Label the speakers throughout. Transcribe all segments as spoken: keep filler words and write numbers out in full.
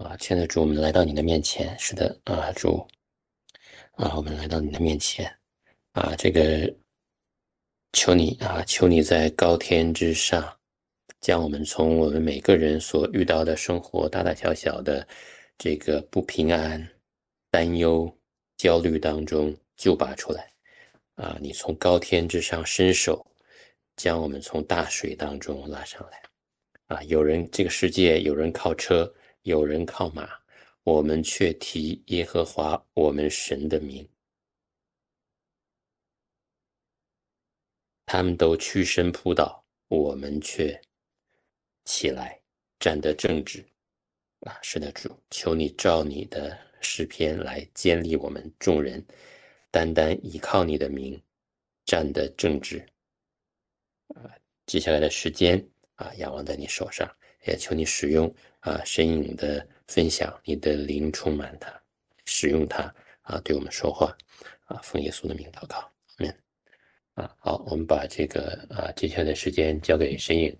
Speaker 1: 啊，亲爱的主，我们来到你的面前。是的，啊，主，啊，我们来到你的面前。啊，这个求你啊，求你在高天之上，将我们从我们每个人所遇到的生活大大小小的这个不平安、担忧、焦虑当中救拔出来。啊，你从高天之上伸手，将我们从大水当中拉上来。啊，有人这个世界有人靠车，有人靠马，我们却提耶和华我们神的名。他们都屈身扑倒，我们却起来站得正直。啊，是的，主，求你照你的诗篇来建立我们众人，单单依靠你的名，站得正直。啊，接下来的时间啊，仰望在你手上，也求你使用啊神影的分享，你的灵充满它，使用它啊，对我们说话啊，奉耶稣的名祷告，阿们。啊，好，我们把这个啊接下来的时间交给神影。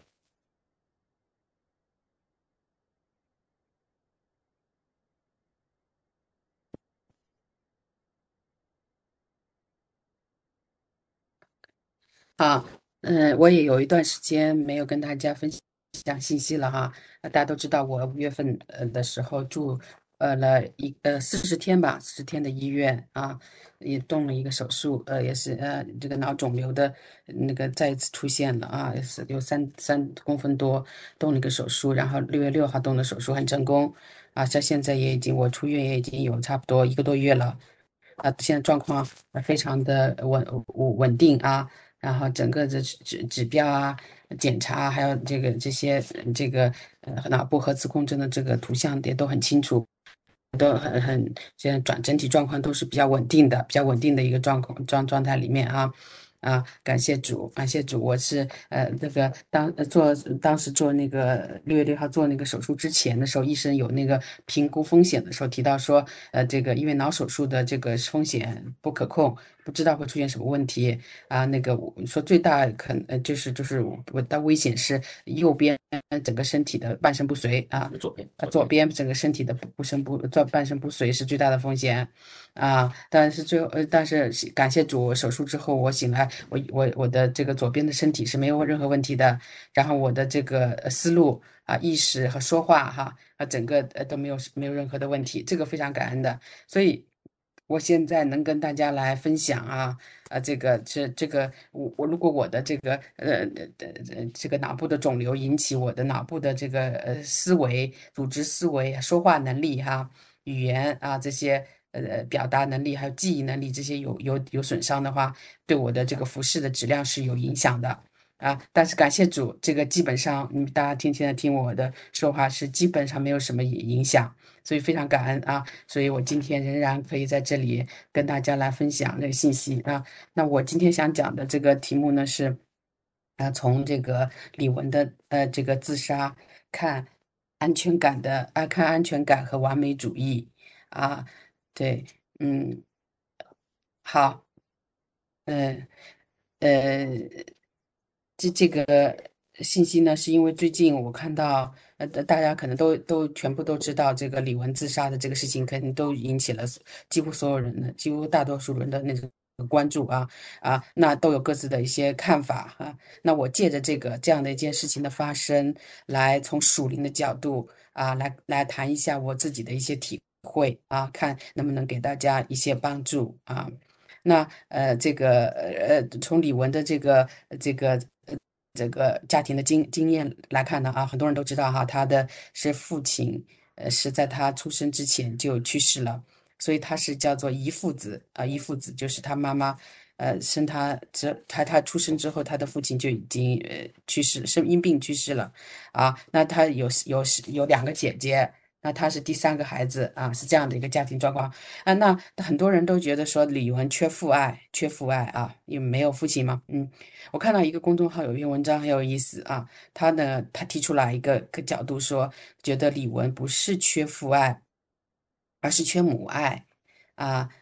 Speaker 2: 啊，嗯，我也有一段时间没有跟大家分享信息了哈。呃大家都知道，我五月份呃的时候住呃了一呃四十天吧，四十天的医院啊，也动了一个手术，呃，也是呃这个脑肿瘤的那个再一次出现了啊，也是有三三公分多，动了一个手术，然后六月六号动的手术很成功啊，像现在也已经我出院也已经有差不多一个多月了。啊，现在状况呃非常的稳稳稳定啊，然后整个的指指指标啊、检查啊还有这个这些呃这个呃脑部核磁共振的这个图像也都很清楚，都很很现在转整体状况都是比较稳定的，比较稳定的一个状况状状态里面啊。啊，感谢主，感谢主！我是呃，这个当呃做当时做那个六月六号做那个手术之前的时候，医生有那个评估风险的时候提到说，呃，这个因为脑手术的这个风险不可控，不知道会出现什么问题啊。那个我说最大可能呃就是就是我的危险是右边整个身体的半身不遂啊，左边啊左边整个身体的不不身不做半身不遂是最大的风险。啊，但是最后，呃，但是感谢主，手术之后我醒来，我我我的这个左边的身体是没有任何问题的，然后我的这个呃思路啊、意识和说话哈啊，整个呃都没有没有任何的问题，这个非常感恩的。所以，我现在能跟大家来分享啊啊，这个这这个我我如果我的这个呃呃呃这个脑部的肿瘤引起我的脑部的这个呃思维、组织思维、说话能力哈。语言啊这些呃表达能力还有记忆能力这些有有有损伤的话，对我的这个服饰的质量是有影响的啊。但是感谢主，这个基本上你大家听现在听我的说话是基本上没有什么影影响，所以非常感恩啊。所以我今天仍然可以在这里跟大家来分享这个信息啊。那我今天想讲的这个题目呢是。啊，从这个李玟的呃这个自杀看安全感的啊，看安全感和完美主义啊，对，嗯，好，嗯呃，这这个信息呢，是因为最近我看到，呃，大家可能都都全部都知道这个李玟自杀的这个事情，肯定都引起了几乎所有人的，几乎大多数人的那种关注啊啊，那都有各自的一些看法啊。那我借着这个这样的一件事情的发生，来从属灵的角度啊，来来谈一下我自己的一些体会啊，看能不能给大家一些帮助啊。那呃，这个呃，呃从李玟的这个这个呃这个家庭的经经验来看呢，啊，很多人都知道哈，他的是父亲，呃，是在他出生之前就去世了，所以他是叫做遗父子啊，遗父子就是他妈妈，呃，生他之他他出生之后，他的父亲就已经呃去世，生因病去世了，啊，那他有有有两个姐姐。那他是第三个孩子啊，是这样的一个家庭状况。啊，那很多人都觉得说李玟缺父爱，缺父爱啊，因为没有父亲嘛。嗯，我看到一个公众号有一篇文章很有意思啊，他呢他提出来一个个角度说，觉得李玟不是缺父爱，而是缺母爱啊。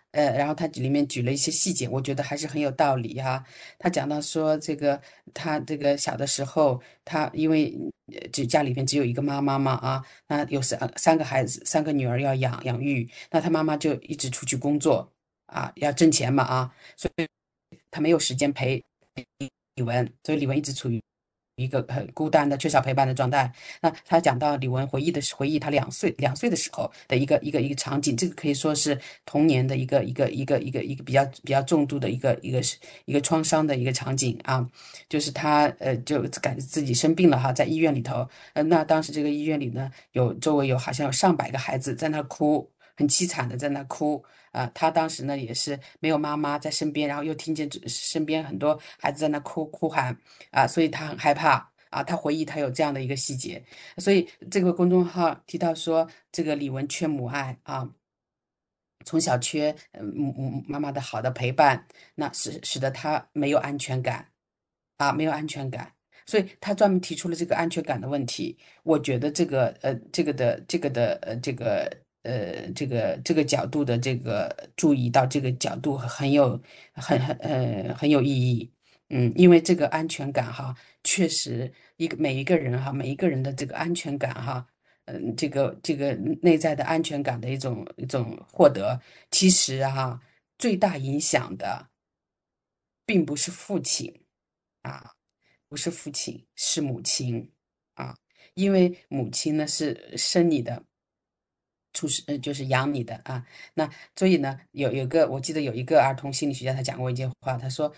Speaker 2: 呃，然后他里面举了一些细节，我觉得还是很有道理哈。他讲到说，这个他这个小的时候，他因为呃就家里面只有一个妈妈嘛啊，那有三三个孩子，三个女儿要养养育，那他妈妈就一直出去工作啊，要挣钱嘛啊，所以他没有时间陪李玟，所以李玟一直处于一个很孤单的、缺少陪伴的状态。那他讲到李玟回忆的是回忆他两岁两岁的时候的一个一个一个场景，这个可以说是童年的一个一个一个一个一个比较比较重度的一个一个一个创伤的一个场景啊，就是他呃就感觉自己生病了哈，在医院里头，呃那当时这个医院里呢有周围有好像有上百个孩子在那哭。很凄惨的在那哭啊、他当时呢也是没有妈妈在身边，然后又听见这身边很多孩子在那哭哭喊，啊，所以他很害怕啊。他回忆他有这样的一个细节，所以这个公众号提到说，这个李玟缺母爱啊，从小缺呃母母妈妈的好的陪伴，那使使得他没有安全感啊，没有安全感。所以他专门提出了这个安全感的问题。我觉得这个呃这个的这个的呃这个呃这个这个角度的这个注意到这个角度很有很很呃很有意义。嗯，因为这个安全感哈，确实一个每一个人哈，每一个人的这个安全感哈，嗯，这个这个内在的安全感的一种一种获得，其实哈，最大影响的并不是父亲啊，不是父亲，是母亲啊，因为母亲呢是生你的。出世，呃，就是养你的啊。那所以呢，有有个我记得有一个儿童心理学家，他讲过一句话，他说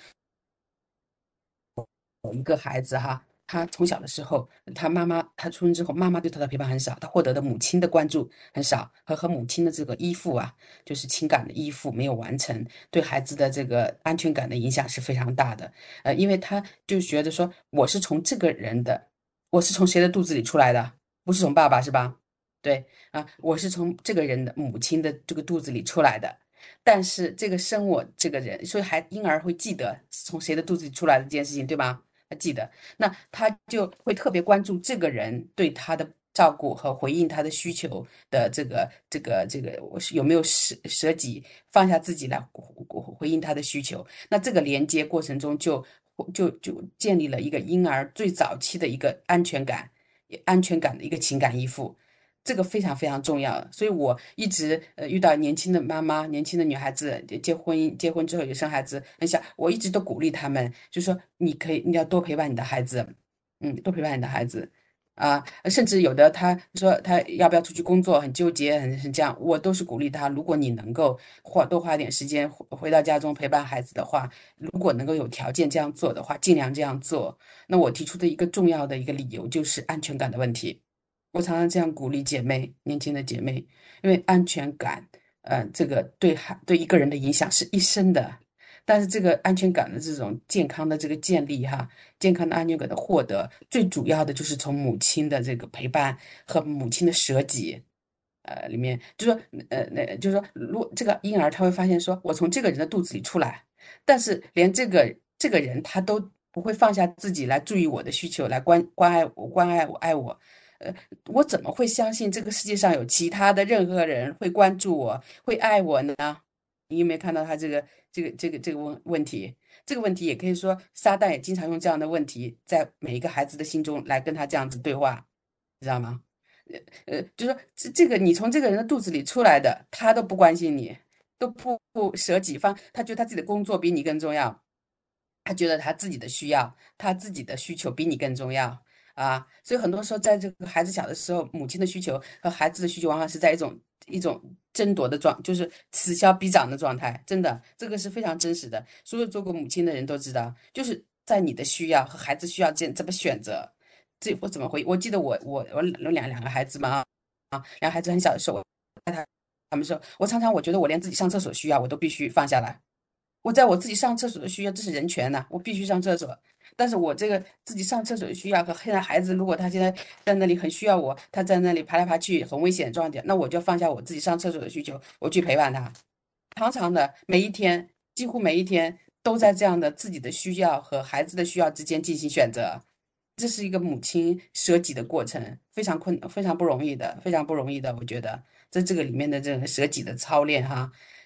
Speaker 2: 有一个孩子哈，他从小的时候，他妈妈他出生之后，妈妈对他的陪伴很少，他获得的母亲的关注很少，和和母亲的这个依附啊，就是情感的依附没有完成，对孩子的这个安全感的影响是非常大的。呃，因为他就觉得说，我是从这个人的，我是从谁的肚子里出来的？不是从爸爸是吧？对啊，我是从这个人的母亲的这个肚子里出来的。但是这个生我这个人，所以还婴儿会记得从谁的肚子里出来的这件事情，对吧？他记得，那他就会特别关注这个人对他的照顾和回应他的需求的这个这个这个，我是有没有舍舍己放下自己来回回应他的需求？那这个连接过程中就就就建立了一个婴儿最早期的一个安全感，安全感的一个情感依附。这个非常非常重要，所以我一直呃遇到年轻的妈妈、年轻的女孩子结婚，结婚之后有生孩子很小，我一直都鼓励他们，就说你可以，你要多陪伴你的孩子，嗯，多陪伴你的孩子啊，甚至有的他说他要不要出去工作，很纠结，很很这样，我都是鼓励他，如果你能够花多花点时间回回到家中陪伴孩子的话，如果能够有条件这样做的话，尽量这样做。那我提出的一个重要的一个理由就是安全感的问题。我常常这样鼓励姐妹，年轻的姐妹，因为安全感，呃，这个对孩对一个人的影响是一生的。但是这个安全感的这种健康的这个建立，哈，健康的安全感的获得，最主要的就是从母亲的这个陪伴和母亲的舍己，呃，里面就说，呃，那就是说，如果这个婴儿他会发现说，我从这个人的肚子里出来，但是连这个这个人他都不会放下自己来注意我的需求，来关关爱我、关爱我、爱我。呃，我怎么会相信这个世界上有其他的任何人会关注我、会爱我呢？你有没有看到他这个这个这个这个问问题？这个问题也可以说，撒旦也经常用这样的问题，在每一个孩子的心中来跟他这样子对话，知道吗？呃，就说这这个你从这个人的肚子里出来的，他都不关心你，都不不舍己放，他觉得他自己的工作比你更重要，他觉得他自己的需要，他自己的需求比你更重要啊。所以很多时候，在这个孩子小的时候，母亲的需求和孩子的需求往往是在一种一种争夺的状，就是此消彼长的状态。真的，这个是非常真实的。所有做过母亲的人都知道，就是在你的需要和孩子需要间怎么选择。这我怎么回？我记得我我我有两两个孩子嘛，啊，两个孩子很小的时候，我带他他们说，我常常我觉得我连自己上厕所需要我都必须放下来。我在我自己上厕所的需要，这是人权呐、我必须上厕所。但是我这个自己上厕所的需要和现在孩子，如果他现在在那里很需要我，他在那里爬来爬去，很危险的状态，那我就放下我自己上厕所的需求，我去陪伴他。常常的每一天，几乎每一天都在这样的自己的需要和孩子的需要之间进行选择。这是一个母亲舍己的过程，非常困，非常不容易的，非常不容易的。我觉得在这个里面的这个舍己的操练哈，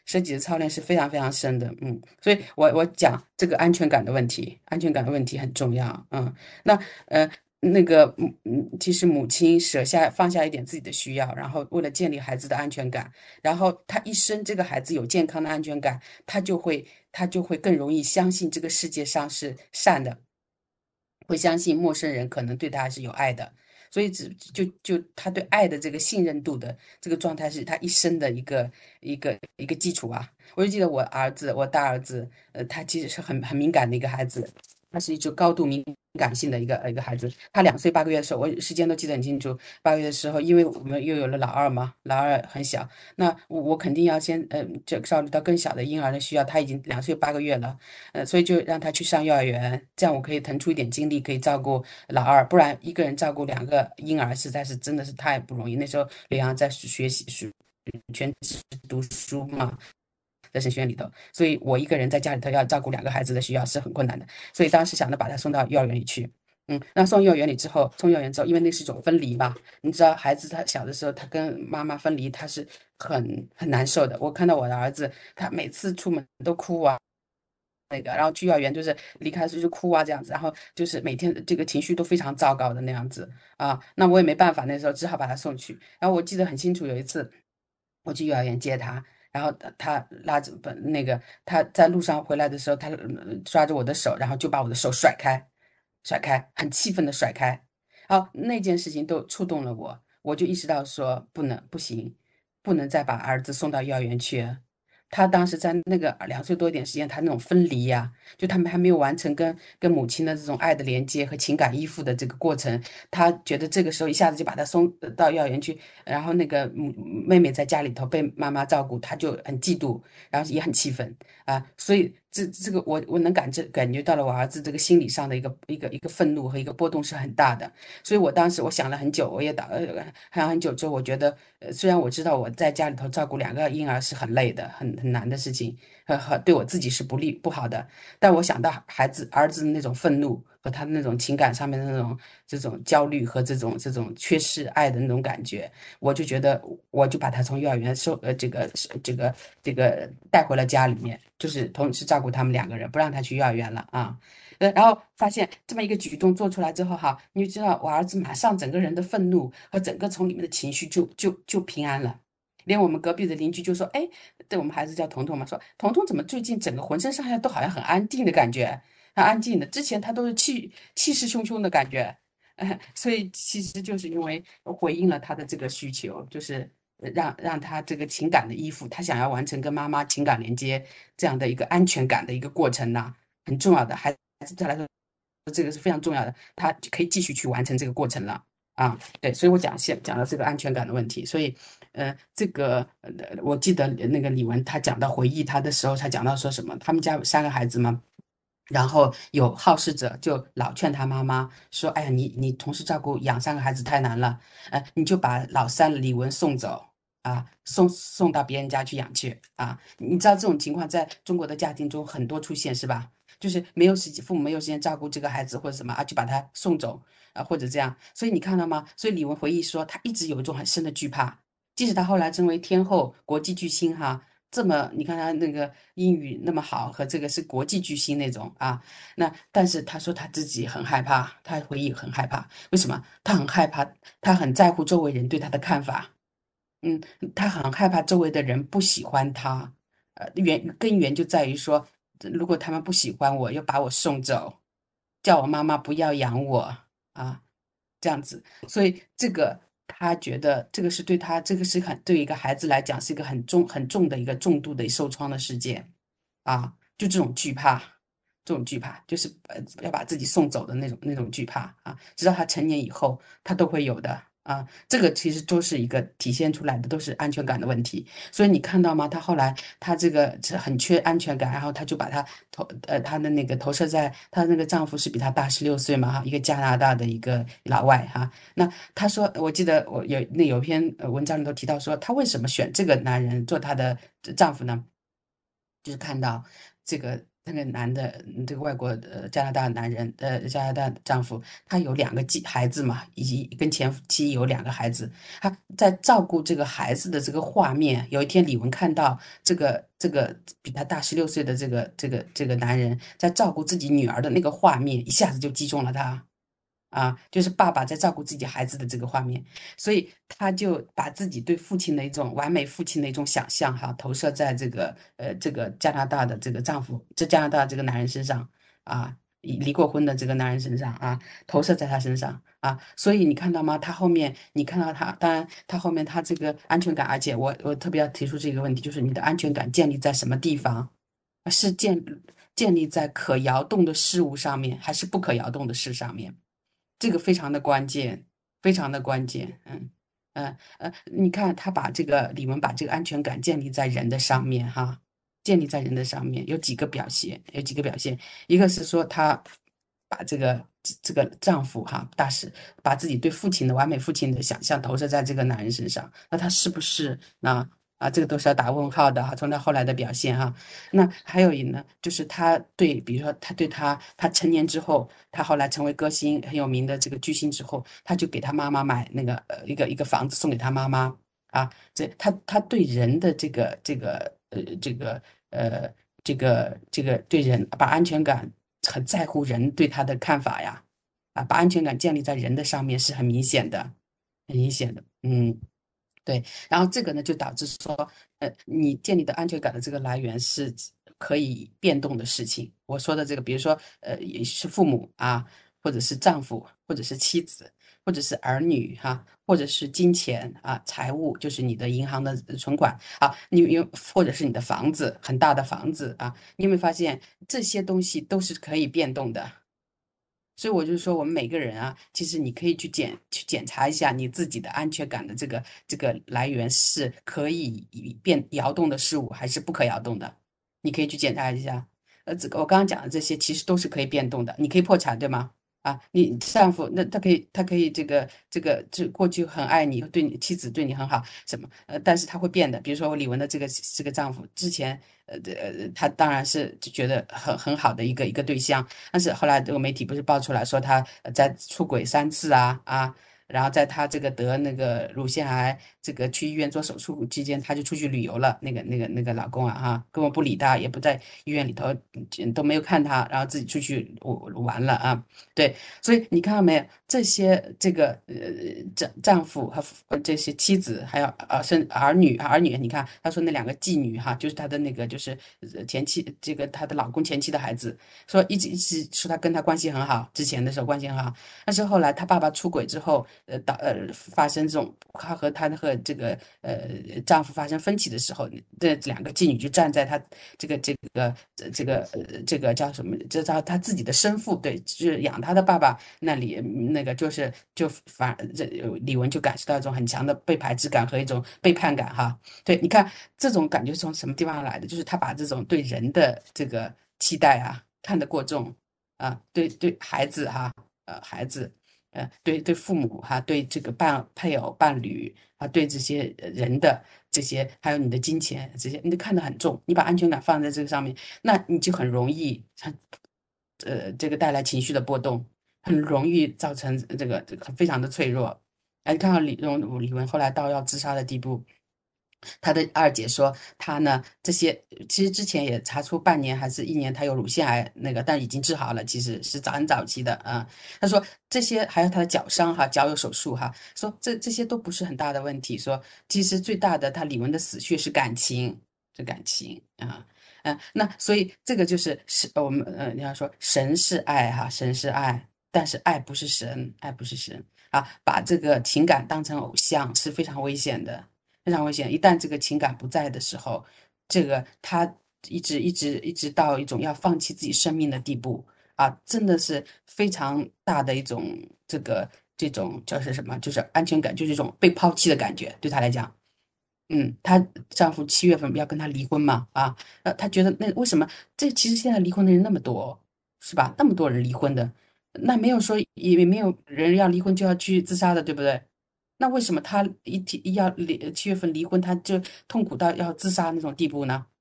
Speaker 2: 舍己的操练是非常非常深的，嗯，所以我我讲这个安全感的问题，安全感的问题很重要，嗯，那呃那个嗯嗯，其实母亲舍下放下一点自己的需要，然后为了建立孩子的安全感，然后他一生这个孩子有健康的安全感，他就会他就会更容易相信这个世界上是善的。会相信陌生人可能对他是有爱的，所以只就就他对爱的这个信任度的这个状态是他一生的一个一个一个基础啊。我就记得我儿子，我大儿子，呃，他其实是很很敏感的一个孩子，他是一只高度敏感性的一个一个孩子。他两岁八个月的时候，我时间都记得很清楚。八个月的时候，因为我们又有了老二嘛，老二很小，那我我肯定要先呃，这照顾到更小的婴儿的需要。他已经两岁八个月了。呃，所以就让他去上幼儿园，这样我可以腾出一点精力，可以照顾老二，不然一个人照顾两个婴儿，实在是真的是太不容易。那时候刘洋在学习书全职读书嘛，在神学院里头，所以我一个人在家里头要照顾两个孩子的需要是很困难的，所以当时想着把他送到幼儿园里去。嗯，那送幼儿园里之后，送幼儿园之后，因为那是一种分离嘛，你知道，孩子他小的时候，他跟妈妈分离，他是很很难受的。我看到我的儿子，他每次出门都哭啊，那个，然后去幼儿园就是离开就是哭啊这样子，然后就是每天这个情绪都非常糟糕的那样子啊，那我也没办法，那时候只好把他送去。然后我记得很清楚，有一次我去幼儿园接他，然后他他拉着不那个他在路上回来的时候，他呃抓着我的手，然后就把我的手甩开，甩开，很气愤的甩开。然后那件事情都触动了我，我就意识到说不能不行，不能再把儿子送到幼儿园去。他当时在那个两岁多一点时间，他那种分离呀、就他们还没有完成跟跟母亲的这种爱的连接和情感依附的这个过程，他觉得这个时候一下子就把他送呃到幼儿园去，然后那个母妹妹在家里头被妈妈照顾，他就很嫉妒，然后也很气愤啊，所以这这个我我能感知感觉到了我儿子这个心理上的一个一个一个愤怒和一个波动是很大的，所以我当时我想了很久，我也打呃想了很久之后，我觉得呃虽然我知道我在家里头照顾两个婴儿是很累的，很很难的事情，和和对我自己是不利不好的，但我想到孩子儿子的那种愤怒和他的那种情感上面的那种这种焦虑和这种这种缺失爱的那种感觉，我就觉得我就把他从幼儿园收呃这个这个这个带回了家里面，就是同时照顾他们两个人，不让他去幼儿园了啊。呃，然后发现这么一个举动做出来之后哈，你就知道我儿子马上整个人的愤怒和整个从里面的情绪就就就平安了。连我们隔壁的邻居就说：“哎，对我们孩子叫彤彤嘛，说彤彤怎么最近整个浑身上下都好像很安定的感觉，很安静的。之前他都是气气势汹汹的感觉，呃，所以其实就是因为回应了他的这个需求，就是呃让让他这个情感的依附，他想要完成跟妈妈情感连接这样的一个安全感的一个过程呢，很重要的，孩子对他来说这个是非常重要的，他就可以继续去完成这个过程了。”啊，对，所以我讲现讲到这个安全感的问题，所以，呃，这个呃，我记得那个李玟他讲到回忆他的时候，他讲到说什么，他们家有三个孩子嘛，然后有好事者就老劝他妈妈说，哎呀，你你同时照顾养三个孩子太难了，呃，你就把老三李玟送走啊，送送到别人家去养去啊，你知道这种情况在中国的家庭中很多出现是吧？就是没有时间，父母没有时间照顾这个孩子或者什么啊，就把他送走。啊，或者这样，所以你看到吗？所以李玟回忆说，她一直有一种很深的惧怕，即使她后来成为天后、国际巨星哈，这么你看她那个英语那么好，和这个是国际巨星那种啊，那但是她说她自己很害怕，她回忆很害怕，为什么？她很害怕，她很在乎周围人对她的看法，嗯，她很害怕周围的人不喜欢她，呃，原根源就在于说，如果他们不喜欢我，又把我送走，叫我妈妈不要养我。啊，这样子，所以这个他觉得这个是对他，这个是很对一个孩子来讲是一个很重很重的一个重度的受创的事件啊，就这种惧怕，这种惧怕就是呃要把自己送走的那种那种惧怕啊，直到他成年以后，他都会有的啊，这个其实都是一个体现出来的，都是安全感的问题。所以你看到吗？他后来他这个是很缺安全感，然后他就把他投呃他的那个投射在他那个丈夫是比他大十六岁嘛哈，一个加拿大的一个老外哈。那他说，我记得我有那有篇呃文章里头提到说，他为什么选这个男人做他的丈夫呢？就是看到这个那个男的，嗯这个外国呃加拿大男人，呃加拿大丈夫，他有两个继孩子嘛，以及跟前妻有两个孩子，他在照顾这个孩子的这个画面，有一天李玟看到这个这个比他大十六岁的这个这个这个男人在照顾自己女儿的那个画面，一下子就击中了他。啊，就是爸爸在照顾自己孩子的这个画面，所以他就把自己对父亲的一种完美父亲的一种想象哈，投射在这个呃这个加拿大的这个丈夫，这加拿大这个男人身上啊，离离过婚的这个男人身上啊，投射在他身上啊，所以你看到吗？他后面你看到他，当然他后面他这个安全感，而且我我特别要提出这个问题，就是你的安全感建立在什么地方？是建建立在可摇动的事物上面，还是不可摇动的事上面？这个非常的关键，非常的关键。嗯呃呃，你看他把这个李玟把这个安全感建立在人的上面哈，建立在人的上面有几个表现，有几个表现，一个是说他把这个这个丈夫哈大使把自己对父亲的完美父亲的想象投射在这个男人身上，那他是不是那啊这个都是要打问号的哈，从他后来的表现哈。那还有一呢，就是他对，比如说他对他，他成年之后，他后来成为歌星很有名的这个巨星之后，他就给他妈妈买那个呃一个一个房子送给他妈妈啊，这他他对人的这个这个呃这个呃这个这个对人把安全感很在乎人对他的看法呀，啊，把安全感建立在人的上面是很明显的，很明显的，嗯。对，然后这个呢，就导致说，呃，你建立的安全感的这个来源是可以变动的事情。我说的这个，比如说，呃，也是父母啊，或者是丈夫，或者是妻子，或者是儿女哈、或者是金钱啊，财务，就是你的银行的存款啊，你有或者是你的房子，很大的房子啊，你有没有发现这些东西都是可以变动的？所以我就说，我们每个人啊，其实你可以去检去检查一下你自己的安全感的这个这个来源是可以变摇动的事物，还是不可摇动的？你可以去检查一下。呃，这个我刚刚讲的这些其实都是可以变动的，你可以破产，对吗？啊，你丈夫那他可以，他可以这个这个这过去很爱你，对你妻子对你很好，什么呃，但是他会变的。比如说李玟的这个这个丈夫，之前呃呃，他当然是就觉得很很好的一个一个对象，但是后来这个媒体不是爆出来说他呃在出轨三次啊啊，然后在他这个得那个乳腺癌这个去医院做手术期间，他就出去旅游了，那个那个那个老公啊哈，根本不理他，也不在医院里头嗯都没有看他，然后自己出去玩了啊。对，所以你看到没有，这些这个呃丈丈夫和呃这些妻子，还有呃生儿女儿女，你看他说那两个妓女哈，就是他的那个就是呃前妻这个她的老公前妻的孩子，说一直一直说他跟他关系很好，之前的时候关系很好，但是后来他爸爸出轨之后，呃导呃发生这种他和他和这个呃丈夫发生分歧的时候，这两个妓女就站在他这个这个呃这个呃这个叫什么？这叫他自己的生父，对，就是养他的爸爸那里那个就是就反这李玟就感受到一种很强的被排斥感和一种背叛感哈。对，你看这种感觉是从什么地方来的？就是他把这种对人的这个期待啊看得过重啊，对对孩子哈，呃孩子。呃，对对，父母哈，对这个伴配偶、伴侣啊，对这些呃人的这些，还有你的金钱这些，你都看得很重，你把安全感放在这个上面，那你就很容易，呃，这个带来情绪的波动，很容易造成这个这个非常的脆弱。哎，看到李荣李玟后来到要自杀的地步，她的二姐说，她呢这些其实之前也查出半年还是一年，她有乳腺癌那个，但已经治好了，其实是早很早期的啊。她说这些还有她的脚伤哈，脚有手术哈，说这这些都不是很大的问题，说其实最大的她李玟的死穴是感情，是感情啊。嗯，那所以这个就是是我们呃，你要说神是爱哈，神是爱，但是爱不是神，爱不是神啊，把这个情感当成偶像是非常危险的。非常危险。一旦这个情感不在的时候，这个他一直一直一直到一种要放弃自己生命的地步啊，真的是非常大的一种这个这种叫是什么？就是安全感，就是一种被抛弃的感觉，对他来讲。嗯，她丈夫七月份要跟她离婚嘛，啊，呃，她觉得那为什么这其实现在离婚的人那么多，是吧？那么多人离婚的，那没有说也没有人要离婚就要去自杀的，对不对？那为什么她一提要离七月份离婚，她就痛苦到要自杀那种地步呢？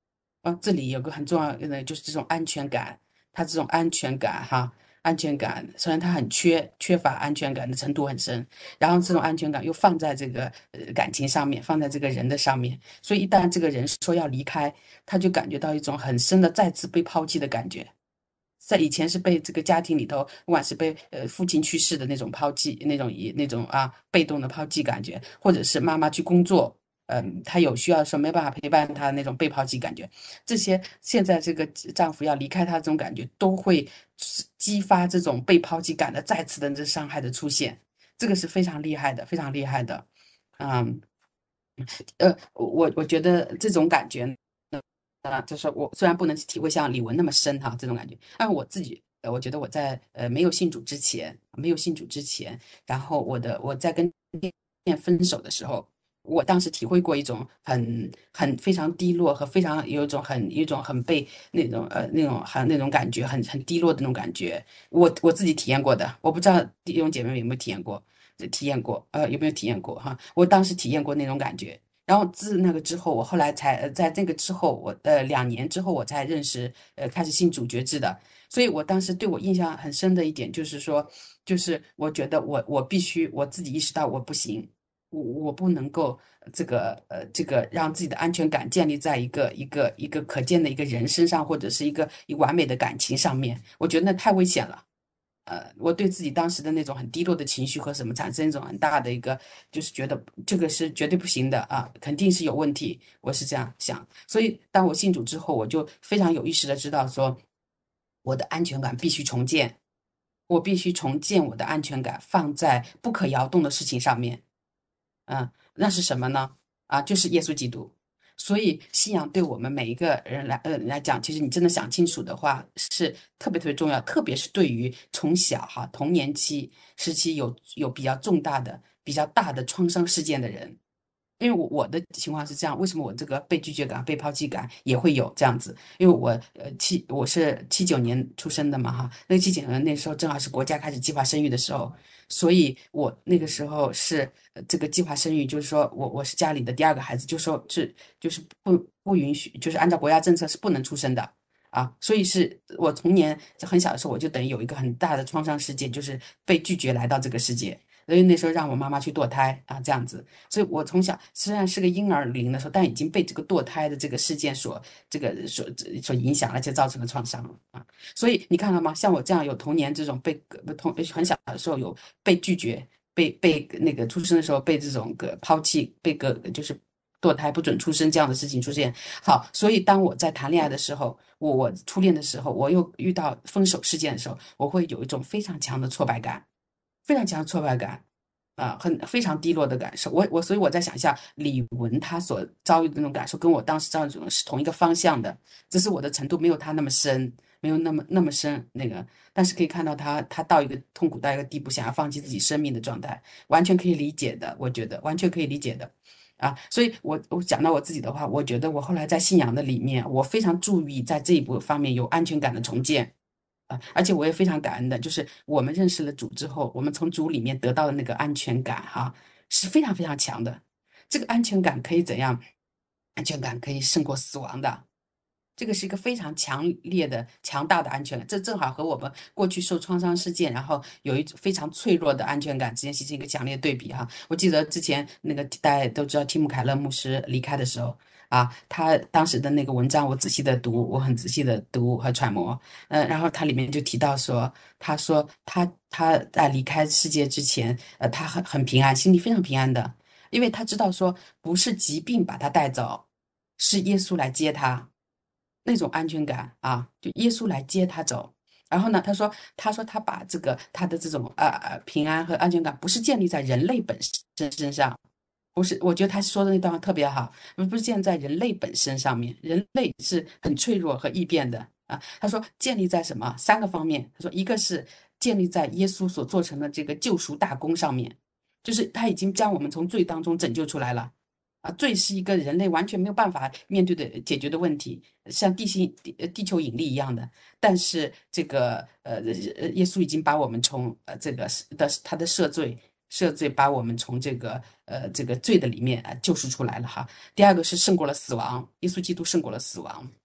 Speaker 2: 啊，这里有个很重要的就是这种安全感，他这种安全感哈，安全感虽然他很缺缺乏安全感的程度很深，然后这种安全感又放在这个呃感情上面，放在这个人的上面，所以一旦这个人说要离开，他就感觉到一种很深的再次被抛弃的感觉。在以前是被这个家庭里头，不管是被呃父亲去世的那种抛弃，那种以那种啊被动的抛弃感觉，或者是妈妈去工作，嗯，他有需要的时候没办法陪伴他那种被抛弃感觉，这些现在这个丈夫要离开他这种感觉，都会激发这种被抛弃感的再次的这伤害的出现，这个是非常厉害的，非常厉害的，嗯。呃，我我觉得这种感觉呢，啊，就是我虽然不能体会像李玟那么深哈这种感觉，但我自己，呃，我觉得我在呃没有信主之前，没有信主之前，然后我的我在跟恋分手的时候，我当时体会过一种很很非常低落和非常有一种很有一种很被那种呃那种很那种感觉很很低落的那种感觉，我我自己体验过的，我不知道弟兄姐妹有没有体验过。体验过，呃，有没有体验过哈？我当时体验过那种感觉，然后自那个之后，我后来才呃在这个之后，我呃两年之后我才认识，呃，开始信主角制的。所以我当时对我印象很深的一点就是说，就是我觉得我我必须我自己意识到我不行，我我不能够这个呃这个让自己的安全感建立在一个一个一个可见的一个人身上，或者是一个一完美的感情上面，我觉得那太危险了。呃，我对自己当时的那种很低落的情绪和什么产生一种很大的一个，就是觉得这个是绝对不行的啊，肯定是有问题，我是这样想。所以当我信主之后，我就非常有意识的知道说，我的安全感必须重建，我必须重建我的安全感，放在不可摇动的事情上面。嗯，那是什么呢？啊，就是耶稣基督。所以信仰对我们每一个人来呃来讲，其实你真的想清楚的话，是特别特别重要，特别是对于从小哈童年期时期有有比较重大的、比较大的创伤事件的人。因为我我的情况是这样，为什么我这个被拒绝感、被抛弃感也会有这样子？因为我呃七我是七九年出生的嘛哈，那个七九年那时候正好是国家开始计划生育的时候，所以我那个时候是呃这个计划生育，就是说我我是家里的第二个孩子，就说是就是不不允许，就是按照国家政策是不能出生的啊，所以是我童年很小的时候，我就等于有一个很大的创伤事件，就是被拒绝来到这个世界。所以那时候让我妈妈去堕胎啊，这样子，所以我从小虽然是个婴儿龄的时候，但已经被这个堕胎的这个事件所这个所所影响，而且造成了创伤了啊。所以你看到吗？像我这样有童年这种被童很小的时候有被拒绝，被被那个出生的时候被这种个抛弃，被个就是堕胎不准出生这样的事情出现。好，所以当我在谈恋爱的时候，我我初恋的时候，我又遇到分手事件的时候，我会有一种非常强的挫败感。非常强的挫败感，啊、很非常低落的感受。我我所以我在想一下，李玟她所遭遇的那种感受，跟我当时遭遇的是同一个方向的，只是我的程度没有她那么深，没有那么那么深那个，但是可以看到她她到一个痛苦到一个地步，想要放弃自己生命的状态，完全可以理解的，我觉得完全可以理解的。啊，所以我我讲到我自己的话，我觉得我后来在信仰的里面，我非常注意在这一步方面有安全感的重建。啊，而且我也非常感恩的，就是我们认识了主之后，我们从主里面得到的那个安全感，哈，是非常非常强的。这个安全感可以怎样？安全感可以胜过死亡的。这个是一个非常强烈的、强大的安全感，这正好和我们过去受创伤事件，然后有一种非常脆弱的安全感之间形成一个强烈对比哈。我记得之前那个大家都知道，提姆凯勒牧师离开的时候啊，他当时的那个文章我仔细的读，我很仔细的读和揣摩，呃，然后他里面就提到说，他说他他在离开世界之前，呃，他很很平安，心里非常平安的，因为他知道说不是疾病把他带走，是耶稣来接他。那种安全感啊，就耶稣来接他走。然后呢，他说，他说他把这个他的这种呃呃平安和安全感，不是建立在人类本身身上，不是，我觉得他说的那段话特别好，不是建立在人类本身上面，人类是很脆弱和易变的啊。他说建立在什么三个方面？他说一个是建立在耶稣所做成的这个救赎大功上面，就是他已经将我们从罪当中拯救出来了。啊，罪是一个人类完全没有办法面对的解决的问题，像地心地地球引力一样的。但是这个呃呃，耶稣已经把我们从呃这个的他的赦罪赦罪，把我们从这个呃这个罪的里面啊救赎出来了哈。第二个是胜过了死亡，耶稣基督胜过了死亡。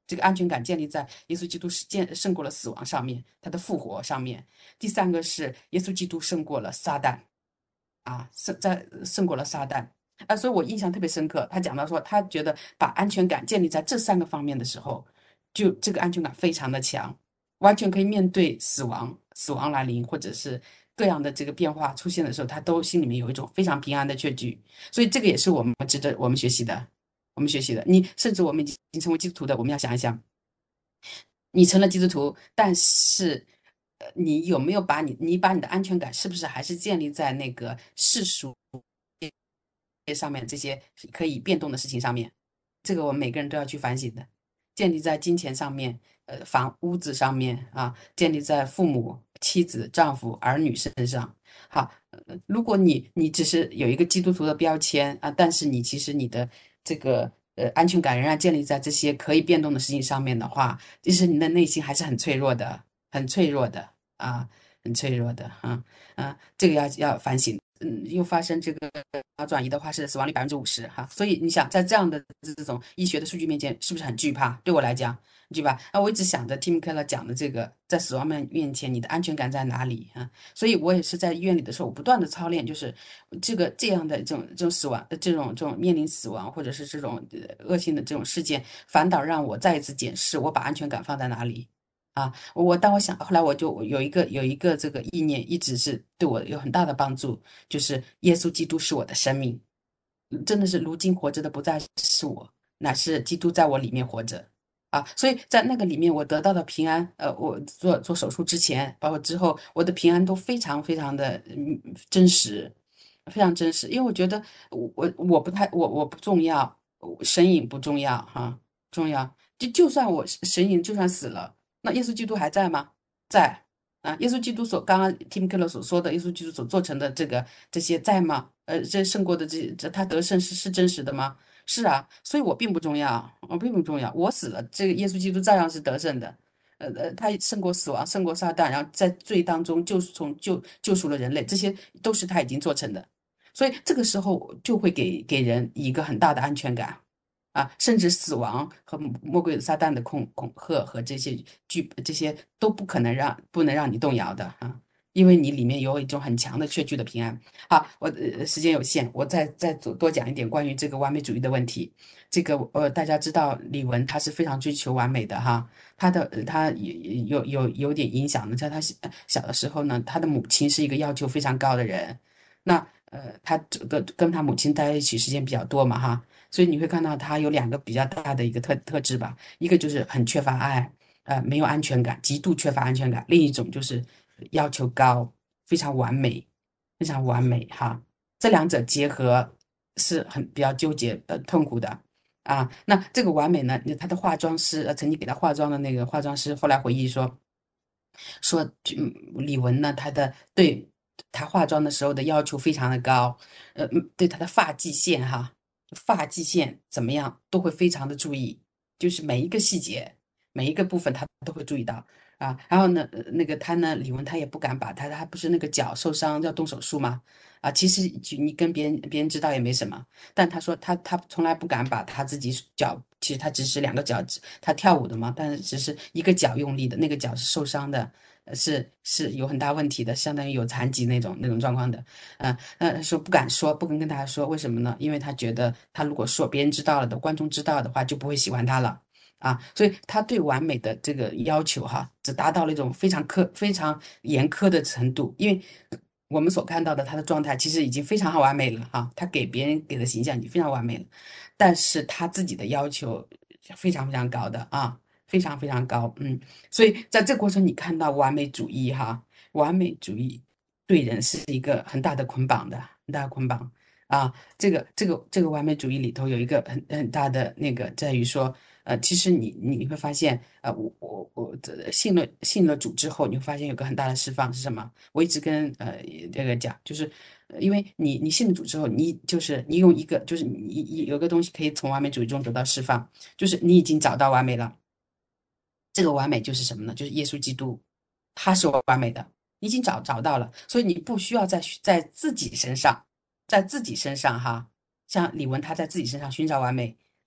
Speaker 2: 这个安全感建立在耶稣基督是建胜过了死亡上面，他的复活上面。第三个是耶稣基督胜过了撒旦，啊，胜在胜过了撒旦。啊，所以我印象特别深刻。他讲到说，他觉得把安全感建立在这三个方面的时候，就这个安全感非常的强，完全可以面对死亡、死亡来临，或者是各样的这个变化出现的时候，他都心里面有一种非常平安的确据。所以这个也是我们值得我们学习的，我们学习的。你甚至我们已经成为基督徒的，我们要想一想，你成了基督徒，但是。呃，你有没有把你你把你的安全感是不是还是建立在那个世俗上面这些可以变动的事情上面？这个我们每个人都要去反省的。建立在金钱上面，呃，房屋子上面啊，建立在父母、妻子、丈夫、儿女身上。好，呃如果你你只是有一个基督徒的标签啊，但是你其实你的这个呃安全感仍然建立在这些可以变动的事情上面的话，其实你的内心还是很脆弱的，很脆弱的啊，很脆弱的啊啊，这个要要反省。嗯，又发生这个脑转移的话，是死亡率百分之五十哈。所以你想，在这样的这种医学的数据面前，是不是很惧怕？对我来讲，惧怕。啊，我一直想着 Tim Keller 讲的这个，在死亡面面前，你的安全感在哪里啊？所以我也是在医院里的时候，我不断的操练，就是这个这样的这种这种死亡，这种这种面临死亡或者是这种呃恶性的这种事件，反倒让我再一次检视我把安全感放在哪里。啊，我当我想，后来我就有一个有一个这个意念，一直是对我有很大的帮助，就是耶稣基督是我的生命，真的是如今活着的不再是我，乃是基督在我里面活着啊！所以在那个里面，我得到的平安，呃，我做做手术之前，包括之后，我的平安都非常非常的嗯真实，非常真实。因为我觉得我我我不太我我不重要，神隐不重要哈、重要就就算我神隐就算死了，那耶稣基督还在吗？在。啊，耶稣基督所刚刚 Tim Keller 所说的，耶稣基督所做成的这个这些在吗？呃，这胜过的这这他得胜是是真实的吗？是啊，所以我并不重要，我并不重要，我死了，这个耶稣基督照样是得胜的，呃呃，他胜过死亡，胜过撒旦，然后在罪当中救从救救赎了人类，这些都是他已经做成的，所以这个时候就会给给人一个很大的安全感。啊，甚至死亡和魔鬼撒旦的恐恐吓和这些剧这些都不可能让不能让你动摇的啊，因为你里面有一种很强的确据的平安。好，我呃时间有限，我再再多多讲一点关于这个完美主义的问题。这个呃，大家知道李玟他是非常追求完美的哈，他的呃他也有有有点影响的，在他小小的时候呢，他的母亲是一个要求非常高的人，那呃他这个跟他母亲待在一起时间比较多嘛哈。所以你会看到他有两个比较大的一个特特质吧，一个就是很缺乏爱，呃，没有安全感，极度缺乏安全感；另一种就是要求高，非常完美，非常完美哈。这两者结合是很比较纠结呃痛苦的啊。那这个完美呢，他的化妆师呃曾经给他化妆的那个化妆师后来回忆说。说，嗯，李玟呢，她的对她化妆的时候的要求非常的高，呃，嗯对她的发际线哈，发际线怎么样都会非常的注意，就是每一个细节，每一个部分她都会注意到啊。然后呢，呃那个她呢，李玟她也不敢把她，她不是那个脚受伤要动手术吗？啊，其实就你跟别人别人知道也没什么，但她说她她从来不敢把她自己脚，其实她只是两个脚趾，她跳舞的嘛，但是只是一个脚用力的，那个脚是受伤的。呃是是有很大问题的，相当于有残疾那种那种状况的，嗯、呃，呃说不敢说，不敢跟大家说，为什么呢？因为他觉得他如果说别人知道了的，观众知道的话，就不会喜欢他了啊，所以他对完美的这个要求哈，只达到了一种非常苛、非常严苛的程度，因为我们所看到的他的状态其实已经非常完美了哈，他给别人给的形象已经非常完美了，但是他自己的要求非常非常高的啊。非常非常高，嗯，所以在这过程你看到完美主义哈，完美主义对人是一个很大的捆绑的，很大的捆绑啊。这个这个这个完美主义里头有一个很很大的那个在于说，呃，其实你你会发现，呃，我我我这信了信了主之后，你会发现有个很大的释放是什么？我一直跟呃这个讲，就是呃因为你你信了主之后，你就是你用一个就是你你有个东西可以从完美主义中得到释放，就是你已经找到完美了。这个完美就是什么呢？就是耶稣基督，他是完美的，你已经找找到了，所以你不需要在在自己身上，在自己身上哈，像李玟他在自己身上寻找完美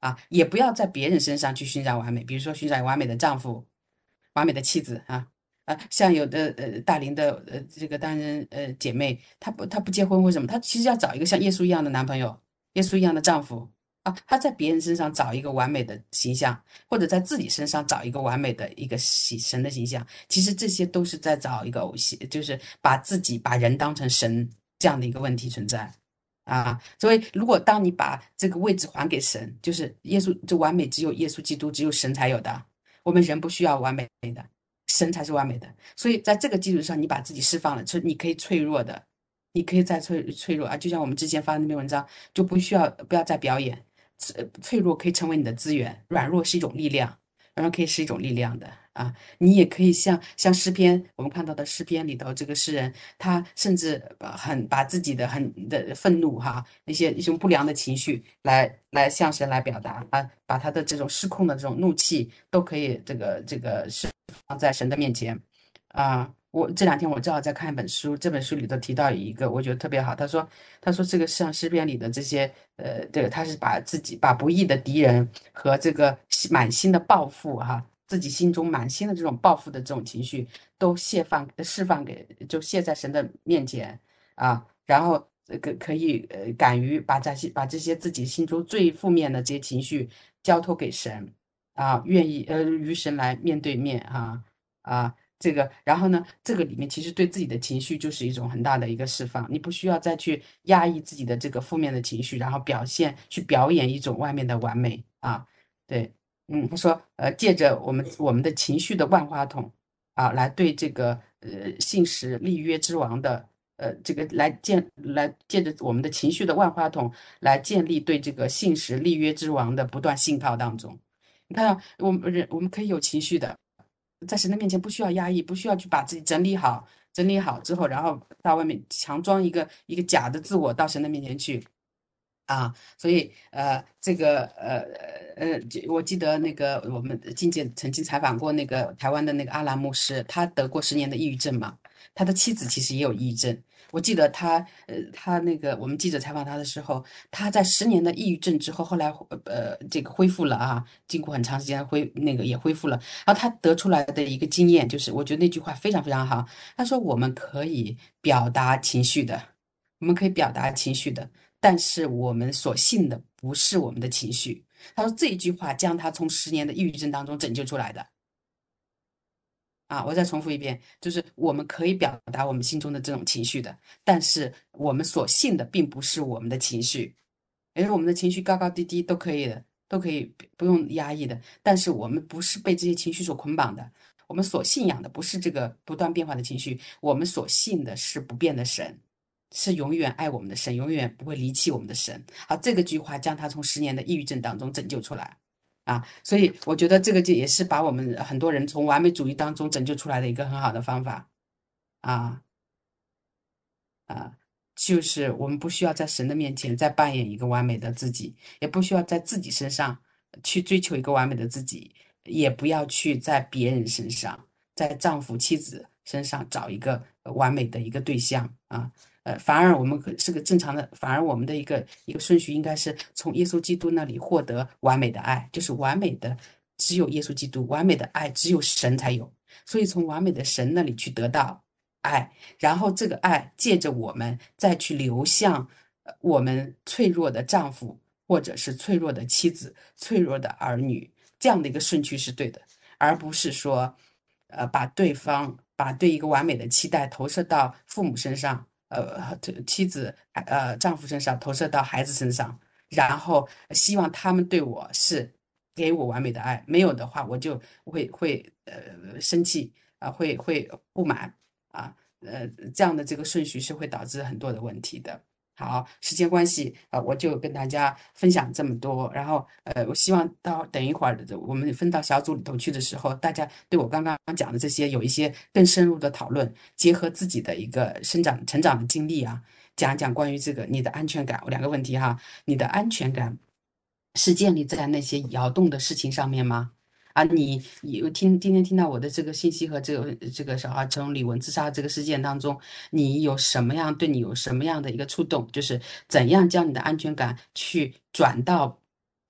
Speaker 2: 啊，也不要在别人身上去寻找完美，比如说寻找完美的丈夫、完美的妻子啊。啊，像有的呃大龄的呃这个单人呃姐妹，她不她不结婚为什么？她其实要找一个像耶稣一样的男朋友，耶稣一样的丈夫啊。她在别人身上找一个完美的形象，或者在自己身上找一个完美的一个形神的形象，其实这些都是在找一个偶像，就是把自己把人当成神这样的一个问题存在。啊，所以如果当你把这个位置还给神，就是耶稣，这完美只有耶稣基督，只有神才有的。我们人不需要完美的，神才是完美的。所以在这个基础上，你把自己释放了，就你可以脆弱的，你可以再脆脆弱啊。就像我们之前发的那篇文章，就不需要不要再表演，脆脆弱可以成为你的资源，软弱是一种力量，软弱可以是一种力量的啊。你也可以像像诗篇，我们看到的诗篇里头，这个诗人他甚至把很把自己的很的愤怒哈，那些一种不良的情绪来来向神来表达啊，把他的这种失控的这种怒气都可以这个这个释放在神的面前啊。我这两天我正好在看一本书，这本书里头提到一个我觉得特别好，他说他说这个像诗篇里的这些呃，这个他是把自己把不义的敌人和这个满心的报复哈。自己心中满心的这种报复的这种情绪，都泄放释放给，就卸在神的面前啊，然后呃可可以呃敢于把这些把这些自己心中最负面的这些情绪交托给神啊，愿意呃与神来面对面啊啊。这个，然后呢，这个里面其实对自己的情绪就是一种很大的一个释放，你不需要再去压抑自己的这个负面的情绪，然后表现去表演一种外面的完美啊，对。嗯，他说，呃，借着我们我们的情绪的万花筒啊，来对这个呃信使立约之王的呃这个来建来借着我们的情绪的万花筒来建立对这个信使立约之王的不断信靠当中。你看啊，我们人我们可以有情绪的，在神的面前不需要压抑，不需要去把自己整理好，整理好之后，然后到外面强装一个一个假的自我到神的面前去。啊，所以呃，这个呃呃，就我记得那个我们金姐曾经采访过那个台湾的那个阿兰牧师，他得过十年的抑郁症嘛，他的妻子其实也有抑郁症。我记得他呃，他那个我们记者采访他的时候，他在十年的抑郁症之后，后来呃这个恢复了啊，经过很长时间恢那个也恢复了。然后他得出来的一个经验就是，我觉得那句话非常非常好，他说我们可以表达情绪的，我们可以表达情绪的。但是我们所信的不是我们的情绪。他说这一句话将他从十年的抑郁症当中拯救出来的。啊，我再重复一遍，就是我们可以表达我们心中的这种情绪的，但是我们所信的并不是我们的情绪，也就是我们的情绪高高低低都可以的，都可以不用压抑的，但是我们不是被这些情绪所捆绑的，我们所信仰的不是这个不断变化的情绪，我们所信的是不变的神。是永远爱我们的神，永远不会离弃我们的神。好，这个句话将他从十年的抑郁症当中拯救出来啊！所以我觉得这个就也是把我们很多人从完美主义当中拯救出来的一个很好的方法啊啊！就是我们不需要在神的面前再扮演一个完美的自己，也不需要在自己身上去追求一个完美的自己，也不要去在别人身上，在丈夫、妻子身上找一个呃完美的一个对象啊。呃，反而我们可是个正常的，反而我们的一个一个顺序应该是从耶稣基督那里获得完美的爱，就是完美的只有耶稣基督，完美的爱只有神才有，所以从完美的神那里去得到爱，然后这个爱借着我们再去流向呃我们脆弱的丈夫，或者是脆弱的妻子、脆弱的儿女，这样的一个顺序是对的，而不是说，呃，把对方把对一个完美的期待投射到父母身上，呃，妻子呃丈夫身上，投射到孩子身上，然后希望他们对我是给我完美的爱，没有的话，我就会会呃生气啊、会会不满啊，呃，这样的这个顺序是会导致很多的问题的。好，时间关系，呃，我就跟大家分享这么多。然后，呃，我希望到等一会儿的我们分到小组里头去的时候，大家对我刚刚讲的这些有一些更深入的讨论，结合自己的一个生长成长的经历啊，讲讲关于这个你的安全感。两个问题哈，你的安全感是建立在那些摇动的事情上面吗？啊，你你听今天听到我的这个信息和这个这个小花从李玟自杀这个事件当中，你有什么样对你有什么样的一个触动？就是怎样将你的安全感去转到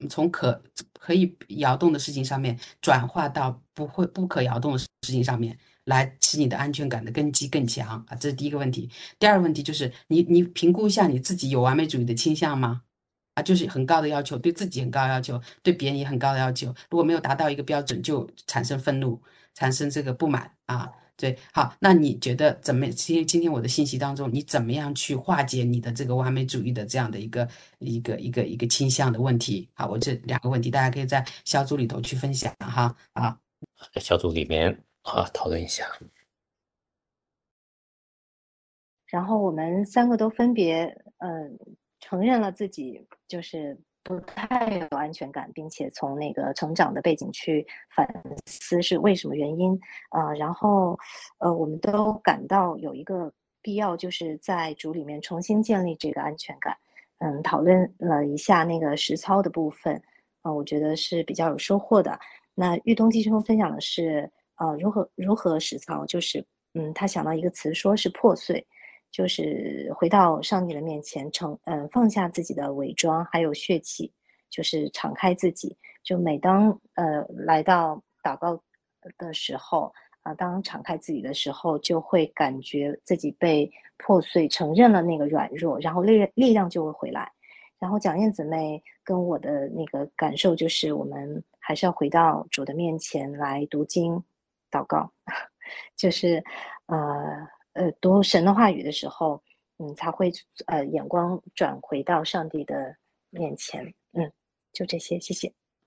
Speaker 2: 从可可以摇动的事情上面转化到不会不可摇动的事情上面，来使你的安全感的根基更强啊，这是第一个问题。第二个问题就是你你评估一下你自己有完美主义的倾向吗？啊，就是很高的要求，对自己很高的要求，对别人也很高的要求，如果没有达到一个标准，就产生愤怒，产生这个不满啊。对，好，那你觉得怎么？今今天我的信息当中，你怎么样去化解你的这个完美主义的这样的一个一个一个一个倾向的问题？好，我这两个问题，大家可以在小组里头去分享哈。啊，
Speaker 1: 在小组里面啊讨论一下。
Speaker 3: 然后我们三个都分别，嗯，承认了自己就是不太有安全感，并且从那个成长的背景去反思是为什么原因啊、呃。然后，呃，我们都感到有一个必要，就是在组里面重新建立这个安全感。嗯，讨论了一下那个实操的部分，啊、呃，我觉得是比较有收获的。那玉东弟兄分享的是，呃，如何如何实操，就是嗯，他想到一个词，说是破碎。就是回到上帝的面前，承嗯放下自己的伪装，还有血气，就是敞开自己。就每当呃来到祷告的时候啊、呃，当敞开自己的时候，就会感觉自己被破碎，承认了那个软弱，然后力力量就会回来。然后蒋燕姊妹跟我的那个感受就是，我们还是要回到主的面前来读经、祷告，就是呃。呃，读神的话语的时候，嗯，才会呃眼光转回到上帝的面前。嗯，就这些，谢谢。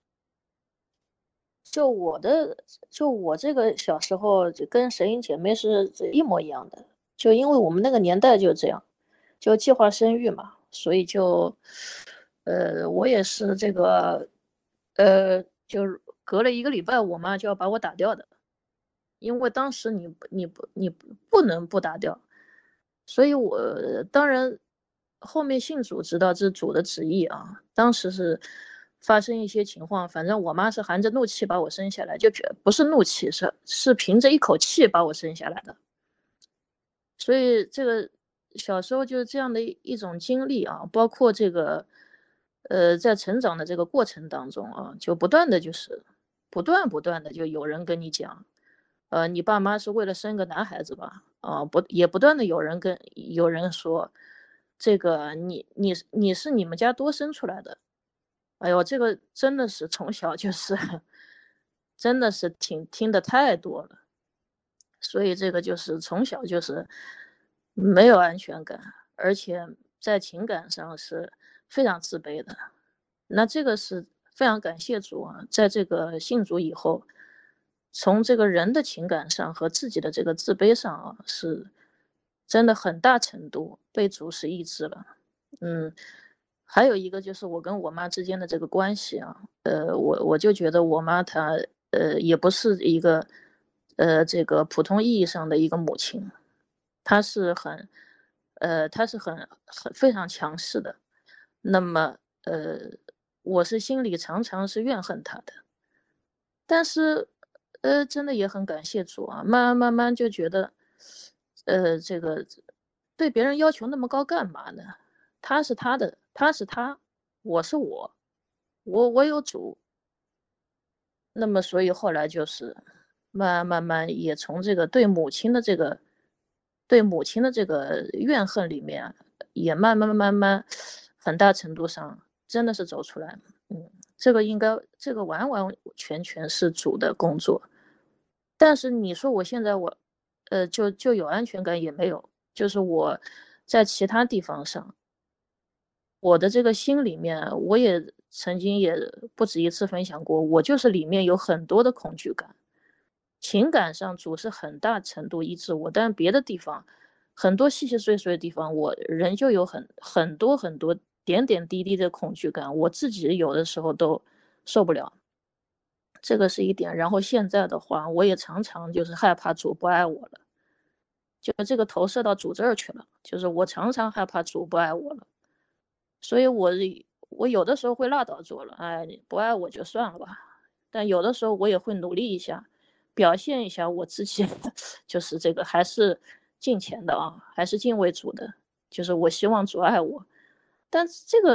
Speaker 4: 就我的，就我这个小时候就跟神鹰姐妹是一模一样的，就因为我们那个年代就这样，就计划生育嘛，所以就，呃，我也是这个，呃，就隔了一个礼拜，我妈就要把我打掉的。因为当时你你不你不能不打掉，所以我当然后面信主知道这是主的旨意啊。当时是发生一些情况，反正我妈是含着怒气把我生下来，就觉不是怒气，是是凭着一口气把我生下来的。所以这个小时候就是这样的一种经历啊，包括这个呃在成长的这个过程当中啊，就不断的就是不断不断的就有人跟你讲。呃，你爸妈是为了生个男孩子吧？啊、呃，不，也不断的有人跟有人说，这个你你你是你们家多生出来的。哎呦，这个真的是从小就是真的是听听的太多了，所以这个就是从小就是没有安全感，而且在情感上是非常自卑的。那这个是非常感谢主啊，在这个信主以后，从这个人的情感上和自己的这个自卑上啊，是真的很大程度被主是抑制了。嗯，还有一个就是我跟我妈之间的这个关系啊，呃，我我就觉得我妈她呃也不是一个呃这个普通意义上的一个母亲，她是很呃她是很很非常强势的。那么呃我是心里常常是怨恨她的，但是呃真的也很感谢主啊，慢慢慢慢就觉得呃这个对别人要求那么高干嘛呢？他是他的，他是他，我是我，我我有主。那么所以后来就是慢慢慢也从这个对母亲的这个对母亲的这个怨恨里面，也慢慢慢慢很大程度上真的是走出来。嗯，这个应该这个完完全全是主的工作。但是你说我现在我呃就就有安全感也没有，就是我在其他地方上。我的这个心里面，我也曾经也不止一次分享过，我就是里面有很多的恐惧感，情感上主是很大程度抑制我，但别的地方，很多细细碎碎的地方，我仍旧有很很多很多点点滴滴的恐惧感，我自己有的时候都受不了，这个是一点。然后现在的话，我也常常就是害怕主不爱我了，就这个投射到主这儿去了，就是我常常害怕主不爱我了。所以我我有的时候会拉倒做了，哎，不爱我就算了吧。但有的时候我也会努力一下，表现一下我自己，就是这个还是敬虔的啊，还是敬畏主的，就是我希望主爱我。但是这个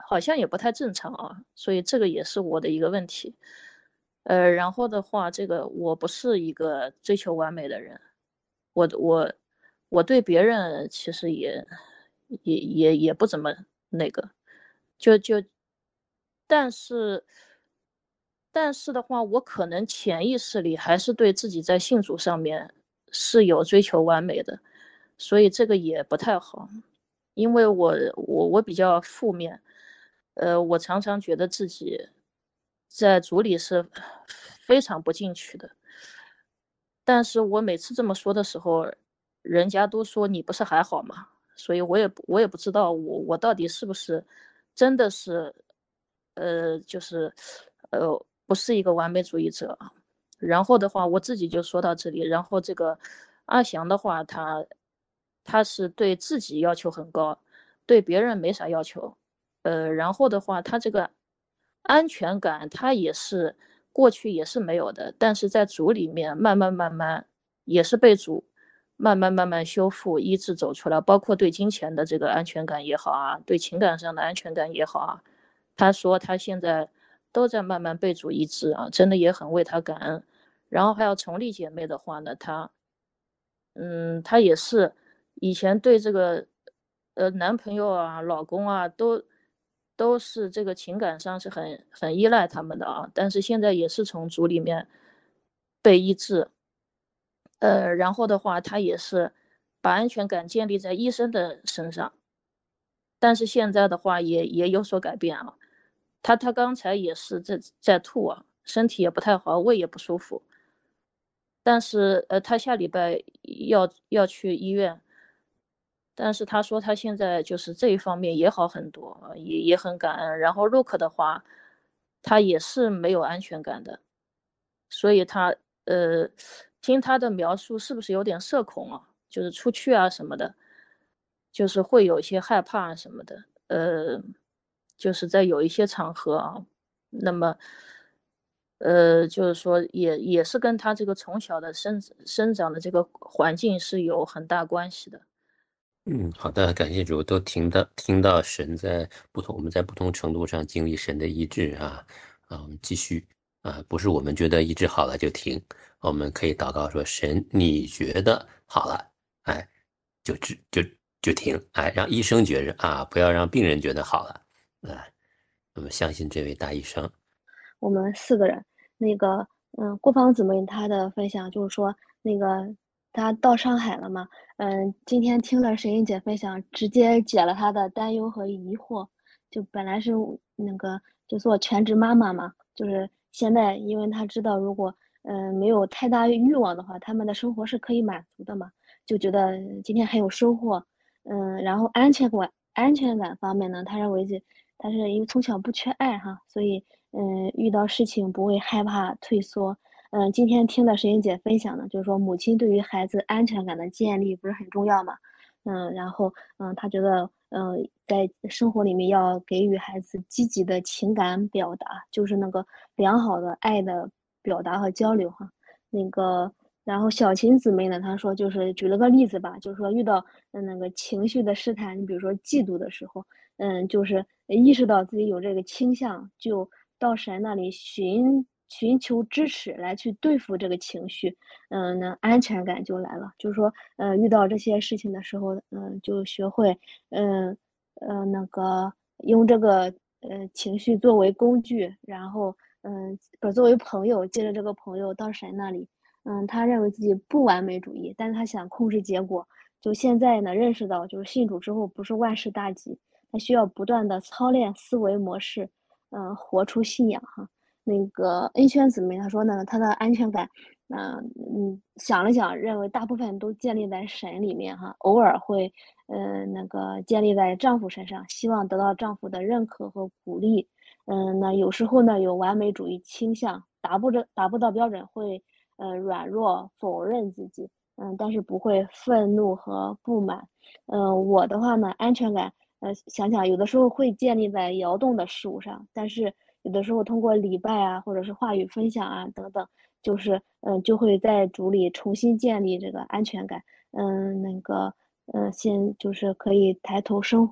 Speaker 4: 好像也不太正常啊，所以这个也是我的一个问题。呃，然后的话，这个我不是一个追求完美的人，我我我对别人其实也也也也不怎么那个，就就，但是但是的话，我可能潜意识里还是对自己在性主上面是有追求完美的，所以这个也不太好，因为我我我比较负面，呃，我常常觉得自己在组里是非常不进取的，但是我每次这么说的时候，人家都说你不是还好吗？所以我也我也不知道我我到底是不是真的是，呃，就是呃不是一个完美主义者啊。然后的话，我自己就说到这里。然后这个阿翔的话，他他是对自己要求很高，对别人没啥要求。呃，然后的话，他这个安全感他也是过去也是没有的，但是在组里面慢慢慢慢也是被组慢慢慢慢修复医治走出来，包括对金钱的这个安全感也好啊，对情感上的安全感也好啊，他说他现在都在慢慢被主医治啊，真的也很为他感恩。然后还有崇丽姐妹的话呢，她，嗯，她也是以前对这个，呃，男朋友啊、老公啊，都都是这个情感上是很很依赖他们的啊，但是现在也是从组里面被医治。呃，然后的话，她也是把安全感建立在医生的身上，但是现在的话也也有所改变啊。她她刚才也是在在吐啊，身体也不太好，胃也不舒服。但是呃，她下礼拜要要去医院，但是她说她现在就是这一方面也好很多，也也很感恩。然后 Look 的话，他也是没有安全感的，所以他呃，听他的描述是不是有点社恐啊？就是出去啊什么的，就是会有一些害怕什么的，呃，就是在有一些场合啊，那么，呃，就是说也也是跟他这个从小的生生长的这个环境是有很大关系的。
Speaker 1: 嗯，好的，感谢主，都听到听到神在不同我们在不同程度上经历神的医治啊，啊，我们继续啊，不是我们觉得医治好了就停，我们可以祷告说神，你觉得好了，哎，就治就就停，哎，让医生觉着啊，不要让病人觉得好了，哎，我们相信这位大医生。
Speaker 5: 我们四个人，那个，嗯，郭芳姊妹她的分享就是说，那个她到上海了嘛，嗯，今天听了沈英姐分享，直接解了她的担忧和疑惑。就本来是那个就做全职妈妈嘛，就是现在因为她知道如果嗯没有太大欲望的话，他们的生活是可以满足的嘛，就觉得今天很有收获。嗯，然后安全感安全感方面呢，她认为这她是因为从小不缺爱哈，所以。嗯，遇到事情不会害怕退缩。嗯，今天听了石英姐分享的，就是说母亲对于孩子安全感的建立不是很重要嘛？嗯，然后嗯，她觉得嗯，在生活里面要给予孩子积极的情感表达，就是那个良好的爱的表达和交流哈。那个，然后小琴姊妹呢，她说就是举了个例子吧，就是说遇到嗯那个情绪的试探，你比如说嫉妒的时候，嗯，就是意识到自己有这个倾向，就到神那里寻寻求支持来去对付这个情绪，嗯，那安全感就来了。就是说，呃，遇到这些事情的时候，嗯，就学会，嗯，呃，那个用这个呃情绪作为工具，然后，嗯，不作为朋友，借着这个朋友到神那里，嗯，他认为自己不完美主义，但是他想控制结果。就现在呢，认识到就是信主之后不是万事大吉，他需要不断的操练思维模式。嗯、呃活出信仰哈。那个恩轩姊妹她说呢，她的安全感，嗯、呃、嗯，想了想，认为大部分都建立在神里面哈，偶尔会，呃，那个建立在丈夫身上，希望得到丈夫的认可和鼓励。嗯，那有时候呢，有完美主义倾向，达不着达不到标准会，呃，软弱否认自己，嗯，但是不会愤怒和不满。嗯，我的话呢，安全感。呃，想想有的时候会建立在摇动的事物上，但是有的时候通过礼拜啊，或者是话语分享啊等等，就是嗯、呃，就会在主里重新建立这个安全感。嗯，那个呃，先就是可以抬头生活。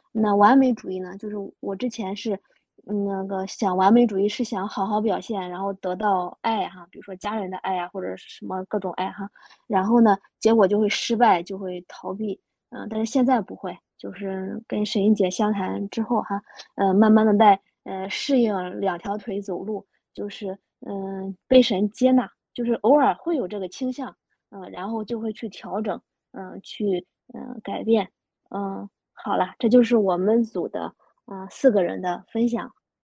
Speaker 5: 那完美主义呢，就是我之前是嗯那个想完美主义是想好好表现，然后得到爱哈，比如说家人的爱啊，或者是什么各种爱哈，然后呢，结果就会失败，就会逃避，嗯、但是现在不会，就是跟沈英姐相谈之后哈，呃，慢慢的在呃适应两条腿走路，就是嗯、呃被神接纳，就是偶尔会有这个倾向，嗯、然后就会去调整，嗯、去嗯、呃改变，嗯、好了，这就是我们组的嗯、呃四个人的分享。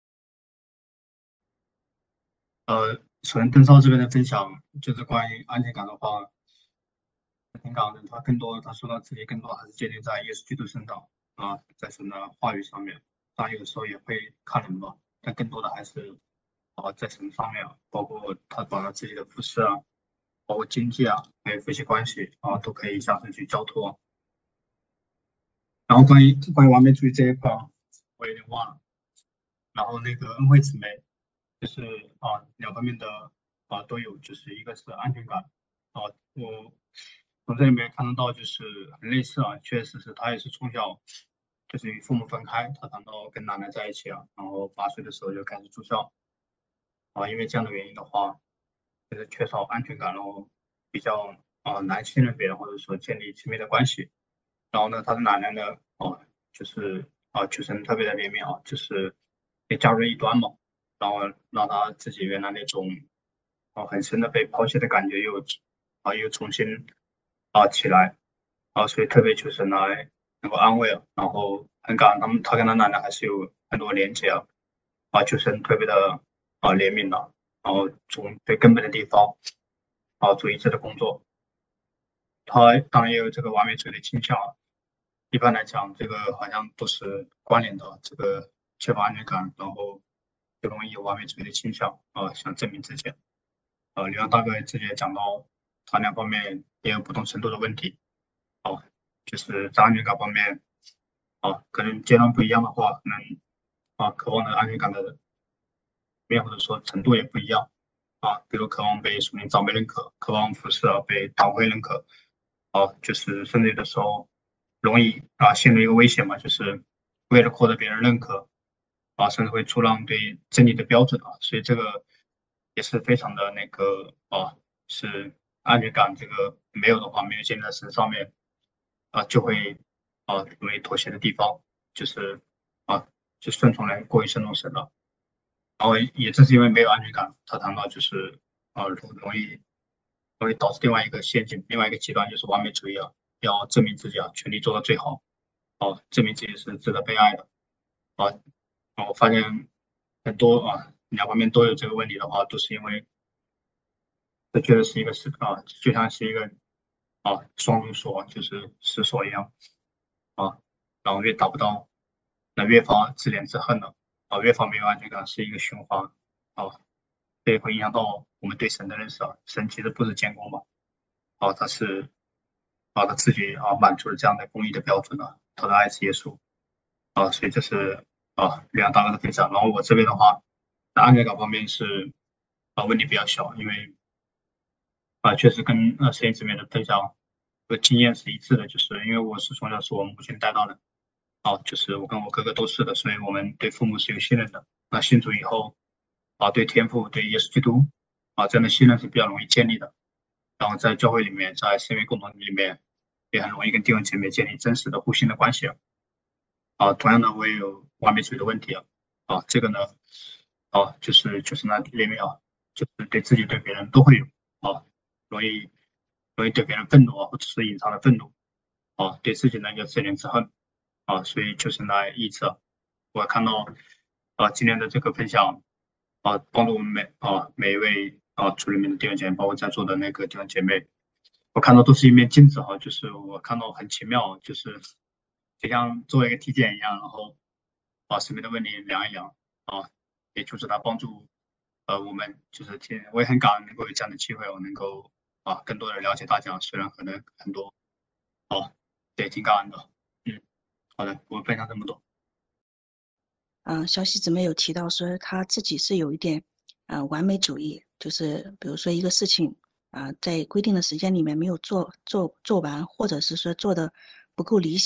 Speaker 6: 呃，首先邓少这边的分享就是关于安全感的话，挺感人。他更多他说到自己更多还是建立在耶稣基督身上啊，在神的话语上面。当然有时候也会看人吧，但更多的还是啊在神上面，包括他把他自己的服饰啊，包括经济啊，还有夫妻关系啊，都可以向神去交托。然后关于关于完美主义这一块儿，我有点忘了。然后那个恩惠姊妹，就是啊两方面的啊都有，就是一个是安全感啊，我从这里面看得到就是很类似啊，确实是他也是从小就是与父母分开，他谈到跟奶奶在一起啊，然后八岁的时候就开始住校啊，因为这样的原因的话，就是缺少安全感，然后比较啊难信任别人或者说建立亲密的关系。然后呢，他的奶奶呢，哦，就是啊，求神特别的怜悯啊，就是被加入异端嘛，然后让他自己原来那种啊很深的被抛弃的感觉又啊又重新啊起来啊，所以特别求神来能够安慰啊，然后很感恩他们，他跟他奶奶还是有很多连接啊，啊，求神特别的啊怜悯了，然后从最根本的地方啊做一切的工作。他当然也有这个完美主义的倾向啊，一般来讲，这个好像都是关联的。这个缺乏安全感，然后就容易有完美主义的倾向啊，想证明自己。呃，刘洋大哥自己也讲到，他两方面也有不同程度的问题。啊，就是在安全感方面，啊，可能阶段不一样的话，可能啊，渴望的安全感的面或者说程度也不一样。啊，比如渴望被属灵长辈认可，渴望服侍啊被党会认可。啊，就是甚至有的时候容易啊陷入一个危险嘛，就是为了获得别人认可啊，甚至会出让对真理的标准啊，所以这个也是非常的那个啊，是安全感这个没有的话，没有建立在神上面啊，就会啊容易妥协的地方，就是啊就顺从人过于顺从神了，然后也正是因为没有安全感，他谈到就是啊容容易。容易导致另外一个陷阱，另外一个极端就是完美主义啊，要证明自己啊，全力做到最好，哦，证明自己是值得被爱的啊。我发现很多啊，两方面都有这个问题的话，都是因为这确实是一个是啊，就像是一个啊双重锁，就是死锁一样啊，然后越达不到，那越发自怜自恨了啊，越发没有安全感，是一个循环啊，这也会影响到我们对神的认识啊，神其实不是监工嘛。啊，他是啊，他自己啊满足了这样的公益的标准啊，他的爱是耶稣啊，所以这是啊两大哥的分享。然后我这边的话，在安全感方面是啊问题比较小，因为啊确实跟呃摄影这边的分享和经验是一致的，就是因为我是从小是我母亲带大的啊，就是我跟我哥哥都是的，所以我们对父母是有信任的。那信主以后啊，对天父对耶稣基督啊这样的信任是比较容易建立的。然后在教会里面，在社会共同体里面，也很容易跟弟兄姐妹建立真实的互信的关系啊。啊，同样的，我也有完美主义的问题啊。啊，这个呢，啊，就是就是那里面啊，就是对自己对别人都会有啊，容易容易对别人愤怒啊，或者是隐藏的愤怒啊，对自己呢就自怜自恨啊，所以就是来抑制啊。我看到啊今天的这个分享啊，帮助我们每啊每一位啊组里面的弟兄姐妹，包括在座的那个弟兄姐妹。我看到都是一面镜子哈，就是我看到很奇妙，就是就像做一个体检一样，然后把身边的问题量一量啊，也就是它帮助呃我们就是听，我也很感恩能够有这样的机会，我能够啊更多的了解大家，虽然可能很多啊，对，挺感恩的，嗯，好的，我分享这么多。
Speaker 7: 嗯、呃，小喜姊妹有提到说她自己是有一点呃完美主义，就是比如说一个事情啊、呃，在规定的时间里面没有做做做完，或者是说做的不够理想，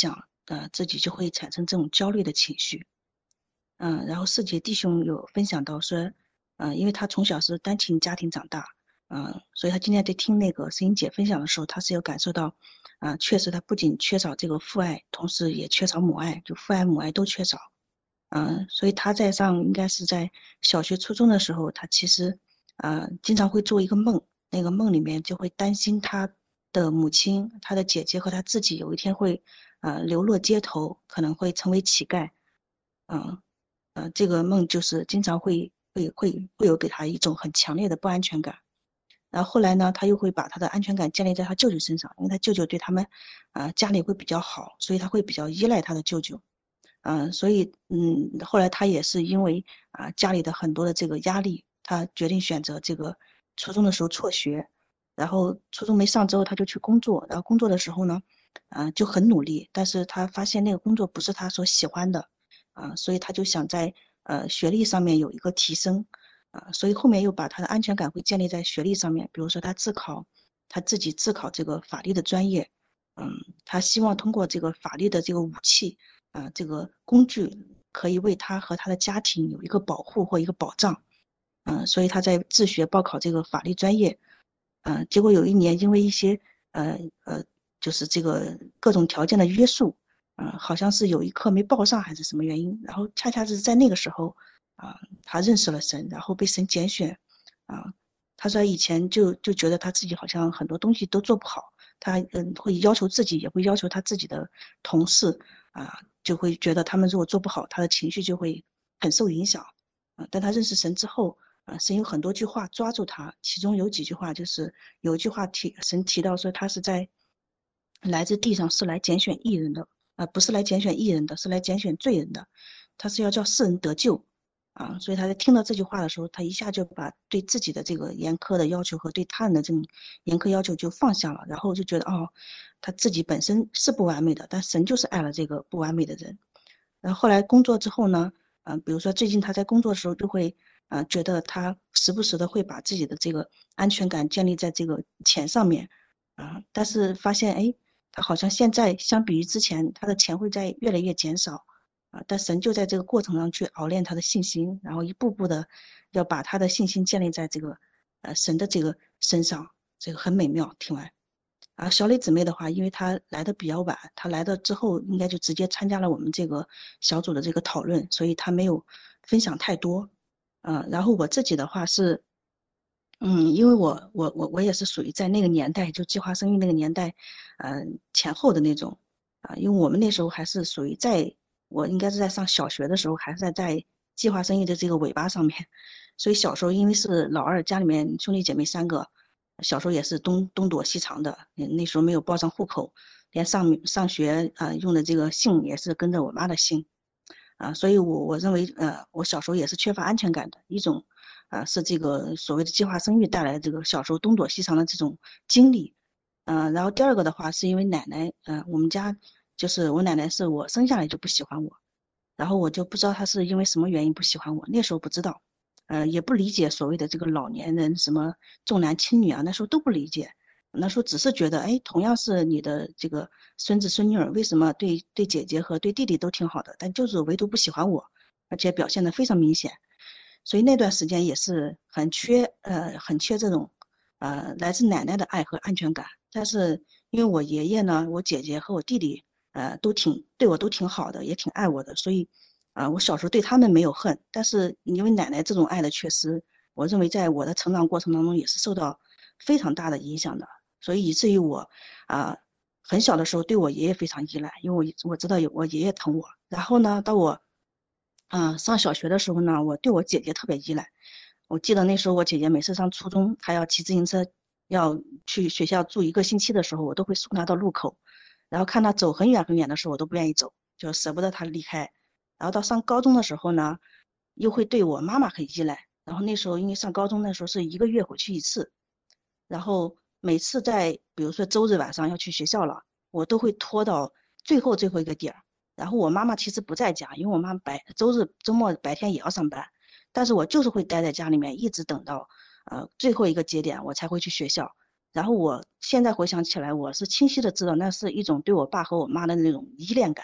Speaker 7: 呃自己就会产生这种焦虑的情绪。嗯，然后四姐弟兄有分享到说，嗯，因为他从小是单亲家庭长大，嗯，所以他今天在听那个声音姐分享的时候，他是有感受到，啊、确实他不仅缺少这个父爱，同时也缺少母爱，就父爱母爱都缺少。嗯，所以他在上应该是在小学、初中的时候，他其实呃经常会做一个梦，那个梦里面就会担心他的母亲、他的姐姐和他自己有一天会呃流落街头，可能会成为乞丐。嗯，呃，这个梦就是经常会会会会有给他一种很强烈的不安全感。然后后来呢，他又会把他的安全感建立在他舅舅身上，因为他舅舅对他们，啊、家里会比较好，所以他会比较依赖他的舅舅。嗯，所以嗯，后来他也是因为啊、家里的很多的这个压力，他决定选择这个初中的时候辍学，然后初中没上之后他就去工作，然后工作的时候呢，啊、就很努力，但是他发现那个工作不是他所喜欢的，啊、所以他就想在呃学历上面有一个提升，啊、所以后面又把他的安全感会建立在学历上面，比如说他自考，他自己自考这个法律的专业，嗯，他希望通过这个法律的这个武器。啊、呃这个工具可以为他和他的家庭有一个保护或一个保障。嗯、呃，所以他在自学报考这个法律专业。嗯、呃，结果有一年因为一些呃呃，就是这个各种条件的约束，嗯、呃，好像是有一科没报上还是什么原因，然后恰恰是在那个时候，啊、呃，他认识了神，然后被神拣选。啊、呃，他说以前就就觉得他自己好像很多东西都做不好，他嗯会要求自己，也会要求他自己的同事。啊，就会觉得他们如果做不好，他的情绪就会很受影响。啊，但他认识神之后，啊，神有很多句话抓住他，其中有几句话就是有一句话提神提到说他是在来自地上是来拣选义人的，啊，不是来拣选义人的，是来拣选罪人的，他是要叫世人得救。啊，所以他在听到这句话的时候，他一下就把对自己的这个严苛的要求和对他人的这种严苛要求就放下了，然后就觉得哦，他自己本身是不完美的，但神就是爱了这个不完美的人。然后后来工作之后呢，嗯、呃，比如说最近他在工作的时候就会，呃，觉得他时不时的会把自己的这个安全感建立在这个钱上面。啊、呃，但是发现哎，他好像现在相比于之前，他的钱会在越来越减少。啊，但神就在这个过程上去熬练他的信心，然后一步步的要把他的信心建立在这个呃神的这个身上，这个很美妙。听完。啊，小磊姊妹的话，因为她来的比较晚，她来的之后应该就直接参加了我们这个小组的这个讨论，所以她没有分享太多。嗯、呃，然后我自己的话是，嗯，因为我我我我也是属于在那个年代，就计划生育那个年代，嗯、呃，前后的那种。啊，因为我们那时候还是属于在，我应该是在上小学的时候，还是在在计划生育的这个尾巴上面，所以小时候因为是老二，家里面兄弟姐妹三个，小时候也是东东躲西藏的，嗯那时候没有报上户口，连上上学啊、呃用的这个姓也是跟着我妈的姓。啊，所以我我认为呃我小时候也是缺乏安全感的一种。啊，是这个所谓的计划生育带来的这个小时候东躲西藏的这种经历。嗯、呃然后第二个的话是因为奶奶，嗯、呃我们家就是我奶奶是我生下来就不喜欢我，然后我就不知道她是因为什么原因不喜欢我，那时候不知道。呃，也不理解所谓的这个老年人什么重男轻女啊，那时候都不理解。那时候只是觉得，哎，同样是你的这个孙子孙女儿，为什么对对姐姐和对弟弟都挺好的，但就是唯独不喜欢我，而且表现得非常明显。所以那段时间也是很缺，呃，很缺这种，呃，来自奶奶的爱和安全感。但是因为我爷爷呢，我姐姐和我弟弟，呃，都挺对我都挺好的，也挺爱我的，所以，啊、我小时候对他们没有恨。但是因为奶奶这种爱的缺失，我认为在我的成长过程当中也是受到非常大的影响的，所以以至于我，啊、很小的时候对我爷爷非常依赖，因为我我知道有我爷爷疼我。然后呢，到我嗯，上小学的时候呢，我对我姐姐特别依赖。我记得那时候我姐姐每次上初中，她要骑自行车要去学校住一个星期的时候，我都会送她到路口，然后看她走很远很远的时候，我都不愿意走，就舍不得她离开。然后到上高中的时候呢，又会对我妈妈很依赖。然后那时候因为上高中那时候是一个月回去一次，然后每次在比如说周日晚上要去学校了，我都会拖到最后最后一个点儿。然后我妈妈其实不在家，因为我妈白周日周末白天也要上班，但是我就是会待在家里面，一直等到呃最后一个节点，我才会去学校。然后我现在回想起来，我是清晰的知道那是一种对我爸和我妈的那种依恋感，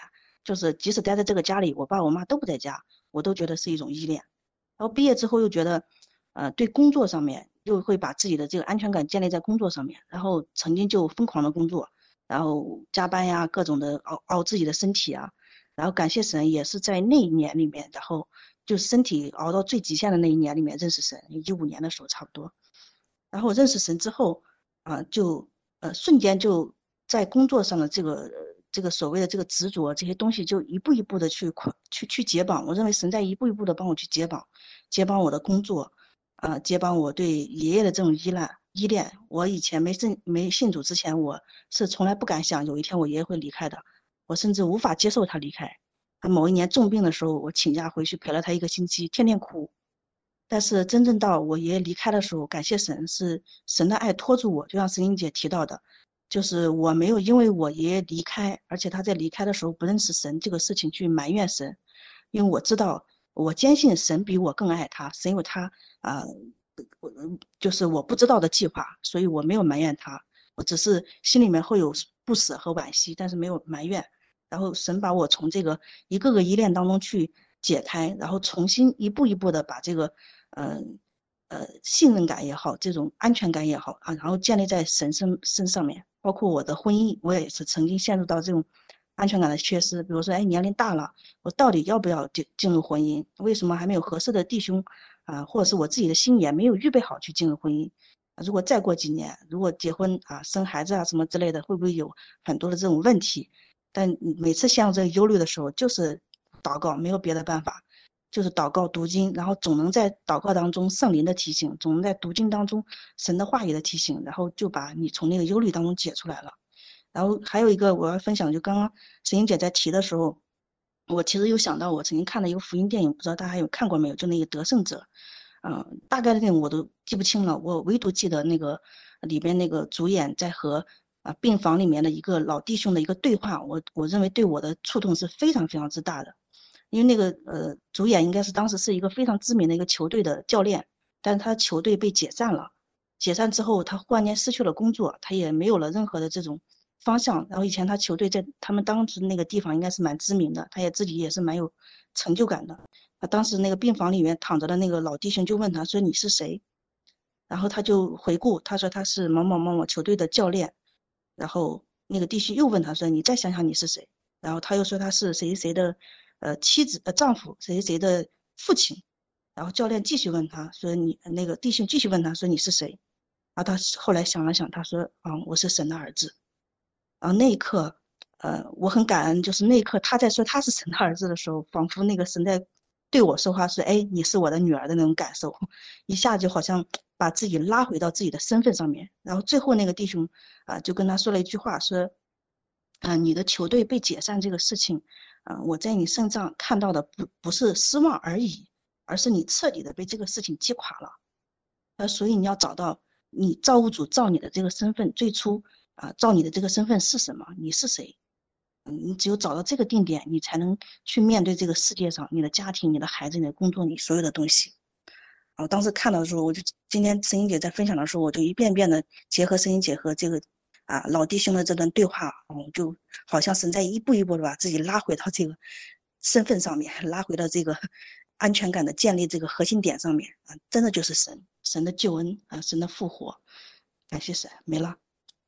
Speaker 7: 就是即使待在这个家里，我爸我妈都不在家，我都觉得是一种依恋。然后毕业之后又觉得，呃，对工作上面又会把自己的这个安全感建立在工作上面，然后曾经就疯狂的工作，然后加班呀，各种的熬熬自己的身体啊，然后感谢神也是在那一年里面，然后就身体熬到最极限的那一年里面认识神，一五年的时候差不多。然后认识神之后啊、就呃瞬间就在工作上的这个这个所谓的这个执着这些东西就一步一步的去捆去去解绑。我认为神在一步一步的帮我去解绑，解绑我的工作，啊、解绑我对爷爷的这种依赖依恋。我以前没信没信主之前，我是从来不敢想有一天我爷爷会离开的，我甚至无法接受他离开。他某一年重病的时候，我请假回去陪了他一个星期，天天哭。但是真正到我爷爷离开的时候，感谢神，是神的爱拖住我。就像石英姐提到的，就是我没有因为我爷爷离开，而且他在离开的时候不认识神这个事情去埋怨神，因为我知道，我坚信神比我更爱他，神有他啊、呃我就是我不知道的计划，所以我没有埋怨他，我只是心里面会有不舍和惋惜，但是没有埋怨。然后神把我从这个一个个依恋当中去解开，然后重新一步一步的把这个，嗯呃，呃信任感也好，这种安全感也好啊，然后建立在神身身上面。包括我的婚姻，我也是曾经陷入到这种安全感的缺失。比如说，哎，年龄大了，我到底要不要进进入婚姻？为什么还没有合适的弟兄啊，或者是我自己的心也没有预备好去进入婚姻？如果再过几年，如果结婚啊、生孩子啊什么之类的，会不会有很多的这种问题？但每次陷入这个忧虑的时候，就是祷告，没有别的办法，就是祷告读经，然后总能在祷告当中圣灵的提醒，总能在读经当中神的话语的提醒，然后就把你从那个忧虑当中解出来了。然后还有一个我要分享，就刚刚沈英姐在提的时候，我其实有想到我曾经看的一个福音电影，不知道大家有看过没有？就那个得胜者，嗯、大概的内容我都记不清了，我唯独记得那个里边那个主演在和啊病房里面的一个老弟兄的一个对话，我我认为对我的触动是非常非常之大的。因为那个呃主演应该是当时是一个非常知名的一个球队的教练，但是他球队被解散了，解散之后他忽然间失去了工作，他也没有了任何的这种方向。然后以前他球队在他们当时那个地方应该是蛮知名的，他也自己也是蛮有成就感的。他当时那个病房里面躺着的那个老弟兄就问他说你是谁？然后他就回顾，他说他是某某某某球队的教练。然后那个弟兄又问他说你再想想你是谁？然后他又说他是谁谁的呃妻子呃丈夫谁谁的父亲。然后教练继续问他说你那个弟兄继续问他说你是谁？然后他后来想了想，他说啊、嗯、我是神的儿子。然后那一刻，呃，我很感恩，就是那一刻他在说他是神的儿子的时候，仿佛那个神在对我说话，说哎你是我的女儿的那种感受，一下就好像把自己拉回到自己的身份上面。然后最后那个弟兄啊、呃就跟他说了一句话，说啊、呃你的球队被解散这个事情，啊、呃我在你身上看到的不不是失望而已，而是你彻底的被这个事情击垮了。呃，所以你要找到你造物主造你的这个身份，最初啊、造你的这个身份是什么？你是谁？嗯，你只有找到这个定点，你才能去面对这个世界上你的家庭、你的孩子、你的工作、你所有的东西。我当时看到的时候，我就今天声音姐在分享的时候，我就一遍遍的结合声音姐和这个啊老弟兄的这段对话，嗯，就好像神在一步一步的把自己拉回到这个身份上面，拉回到这个安全感的建立这个核心点上面啊，真的就是神，神的救恩啊，神的复活，感谢神，没了。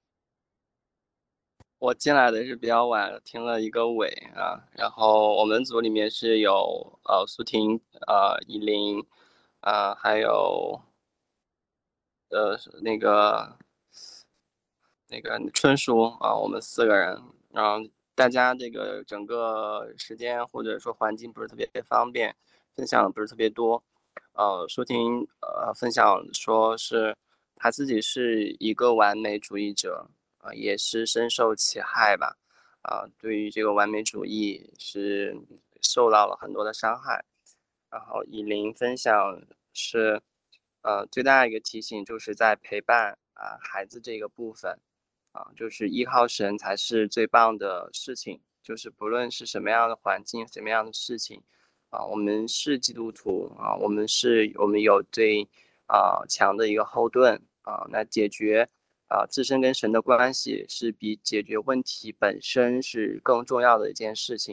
Speaker 8: 我进来的是比较晚，听了一个尾啊，然后我们组里面是有呃苏婷、呃依林，啊、还有呃那个那个春叔啊，我们四个人，然后大家这个整个时间或者说环境不是特别方便，分享不是特别多。呃，舒婷呃分享说是他自己是一个完美主义者，啊、呃，也是深受其害吧，啊、呃，对于这个完美主义是受到了很多的伤害。然后以琳分享是，呃，最大的一个提醒就是在陪伴啊、呃、孩子这个部分。啊，就是依靠神才是最棒的事情。就是不论是什么样的环境，什么样的事情，啊，我们是基督徒啊，我们是，我们有最啊强的一个后盾啊。那解决啊自身跟神的关系，是比解决问题本身是更重要的一件事情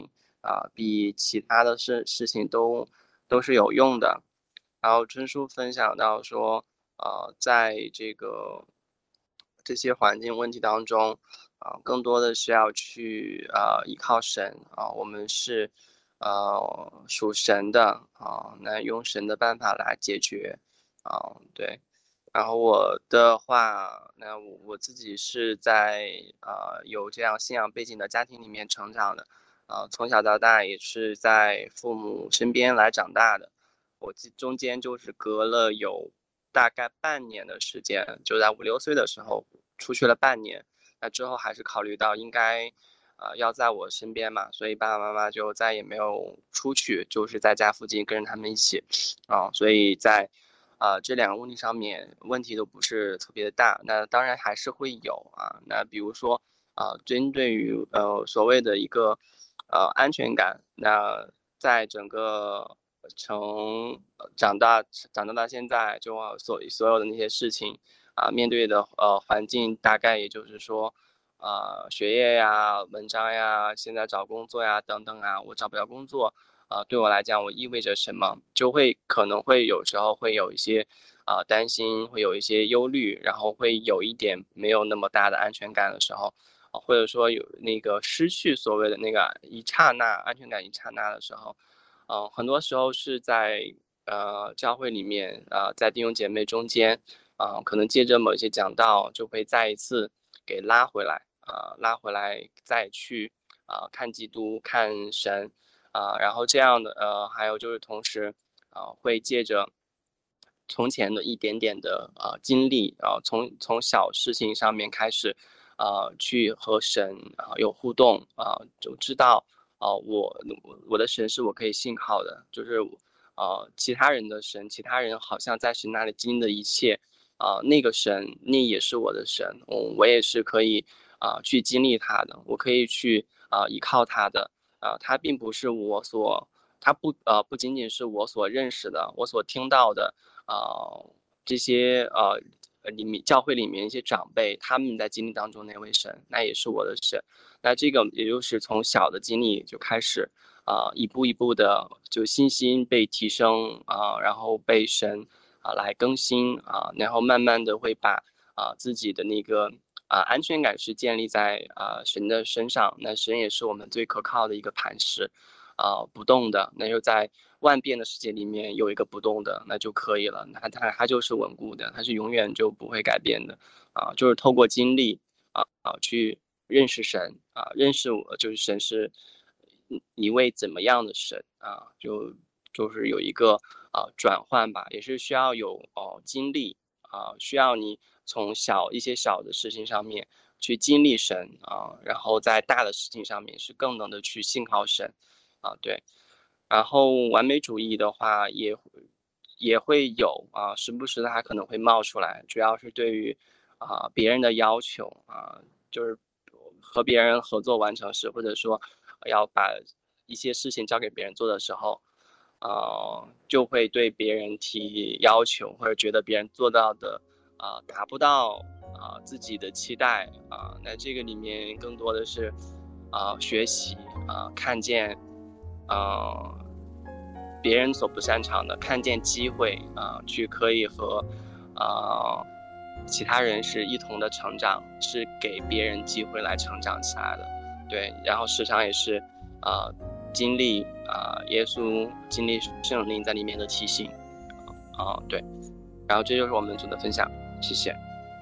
Speaker 8: 啊，比其他的事事情都都是有用的。然后春叔分享到说，呃，在这个这些环境问题当中，啊、呃，更多的是要去啊、呃、依靠神啊、呃，我们是呃属神的啊、呃，那用神的办法来解决啊、呃，对。然后我的话，那我我自己是在呃有这样信仰背景的家庭里面成长的，呃，从小到大也是在父母身边来长大的。我记中间就是隔了有大概半年的时间，就在五六岁的时候出去了半年，那之后还是考虑到应该，呃，要在我身边嘛，所以爸爸妈妈就再也没有出去，就是在家附近跟着他们一起，啊、所以在。啊、呃，这两个问题上面问题都不是特别的大，那当然还是会有啊。那比如说啊、呃，针对于呃所谓的一个呃安全感，那在整个从长大长大到现在，就所所有的那些事情啊、呃，面对的呃环境大概也就是说，呃学业呀、文章呀、现在找工作呀等等啊，我找不到工作。啊、呃，对我来讲，我意味着什么？就会可能会有时候会有一些啊、呃、担心，会有一些忧虑，然后会有一点没有那么大的安全感的时候，啊、或者说有那个失去所谓的那个一刹那安全感一刹那的时候，嗯、呃，很多时候是在呃教会里面啊、呃，在弟兄姐妹中间啊、呃，可能借着某一些讲道，就会再一次给拉回来啊、呃，拉回来再去啊、呃、看基督，看神。啊、呃，然后这样的呃，还有就是同时，啊、呃，会借着从前的一点点的呃经历，然后从从小事情上面开始，呃，去和神啊、呃、有互动啊、呃，就知道啊、呃，我我的神是我可以信靠的，就是呃其他人的神，其他人好像在神那里经历的一切，啊、呃，那个神那也是我的神，我我也是可以啊、呃、去经历他的，我可以去啊、呃、依靠他的。啊、呃，它并不是我所，它不呃不仅仅是我所认识的，我所听到的，呃这些呃里面教会里面一些长辈他们在经历当中那位神，那也是我的神，那这个也就是从小的经历就开始，啊、呃、一步一步的就信心被提升啊、呃，然后被神啊、呃、来更新啊、呃，然后慢慢的会把啊、呃、自己的那个。啊、呃，安全感是建立在啊、呃、神的身上，那神也是我们最可靠的一个磐石，啊、呃、不动的，那就在万变的世界里面有一个不动的，那就可以了，那它它就是稳固的，它是永远就不会改变的，啊、呃，就是透过经历啊啊、呃、去认识神啊、呃，认识我就是神是一位怎么样的神啊、呃，就就是有一个啊、呃、转换吧，也是需要有哦、呃、经历。啊、呃，需要你从小一些小的事情上面去经历神啊、呃，然后在大的事情上面是更能的去信靠神啊、呃，对。然后完美主义的话也也会有啊、呃，时不时的还可能会冒出来，主要是对于啊、呃、别人的要求啊、呃，就是和别人合作完成时，或者说要把一些事情交给别人做的时候。呃，就会对别人提要求，或者觉得别人做到的，啊、呃，达不到啊、呃、自己的期待啊、呃，那这个里面更多的是啊、呃、学习啊、呃，看见啊、呃、别人所不擅长的，看见机会啊、呃，去可以和啊、呃、其他人是一同的成长，是给别人机会来成长起来的，对，然后时常也是啊。呃经历啊、呃，耶稣经历圣灵在里面的提醒啊、呃，对，然后这就是我们组的分享，谢谢。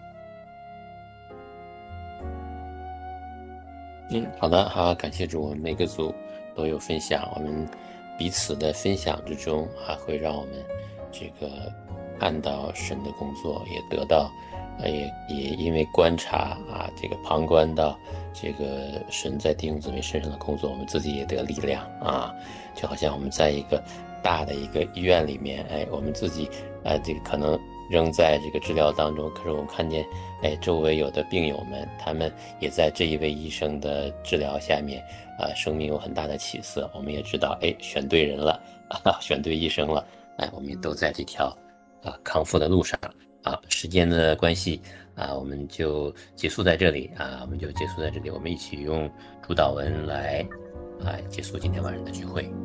Speaker 1: 嗯，好的，好，感谢主，我们每个组都有分享，我们彼此的分享之中，还会让我们这个看到神的工作，也得到，呃，也也因为观察啊，这个旁观到这个神在弟兄姊妹身上的工作，我们自己也得力量啊，就好像我们在一个大的一个医院里面，哎，我们自己啊，这个可能仍在这个治疗当中，可是我们看见，哎，周围有的病友们，他们也在这一位医生的治疗下面，啊、呃，生命有很大的起色。我们也知道，哎，选对人了，啊，选对医生了，哎，我们也都在这条啊康复的路上啊。时间的关系啊，我们就结束在这里啊，我们就结束在这里。我们一起用主导文来来结束今天晚上的聚会。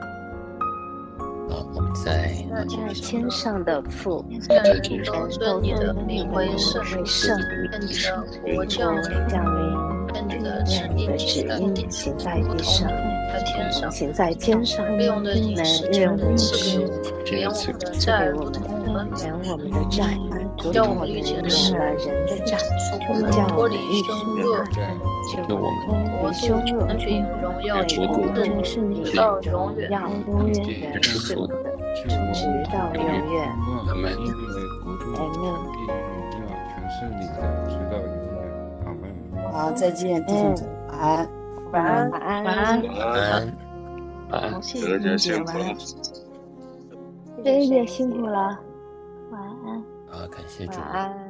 Speaker 1: 好，我们在
Speaker 3: 在天上的父，
Speaker 8: 在
Speaker 3: 天
Speaker 8: 都
Speaker 3: 上
Speaker 8: 尊你的名为圣，
Speaker 3: 为圣，
Speaker 8: 愿你的国降临，
Speaker 3: 降临，
Speaker 8: 愿你的旨
Speaker 3: 愿你的
Speaker 8: 意
Speaker 3: 旨意行在地上，
Speaker 8: 在天上，
Speaker 3: 行在天上。
Speaker 8: 日用的饮食，
Speaker 3: 日用的饮
Speaker 8: 赐
Speaker 3: 食，
Speaker 8: 给我们，免我们的债，如同我们
Speaker 3: 免我们的债，如
Speaker 8: 叫
Speaker 3: 同我们
Speaker 8: 我们遇见
Speaker 3: 免
Speaker 8: 世
Speaker 3: 了人的债，
Speaker 8: 我们
Speaker 3: 叫
Speaker 8: 脱离
Speaker 3: 我们遇
Speaker 8: 凶恶，
Speaker 3: 就
Speaker 1: 那我们
Speaker 3: 脱离凶恶，
Speaker 8: 权柄、荣耀、
Speaker 3: 对我们
Speaker 5: 是你
Speaker 8: 直到永远。
Speaker 3: 要
Speaker 5: 永远
Speaker 3: 远是我的，直到永远。
Speaker 1: 阿门。
Speaker 9: 好，再见，弟兄姊妹，晚安。
Speaker 3: 晚安，晚安，
Speaker 5: 晚安，
Speaker 1: 晚安，晚安。
Speaker 7: 好，谢谢英姐，晚安。
Speaker 5: 菲菲姐辛苦了，晚安。
Speaker 1: 好，感谢主。
Speaker 3: 晚安。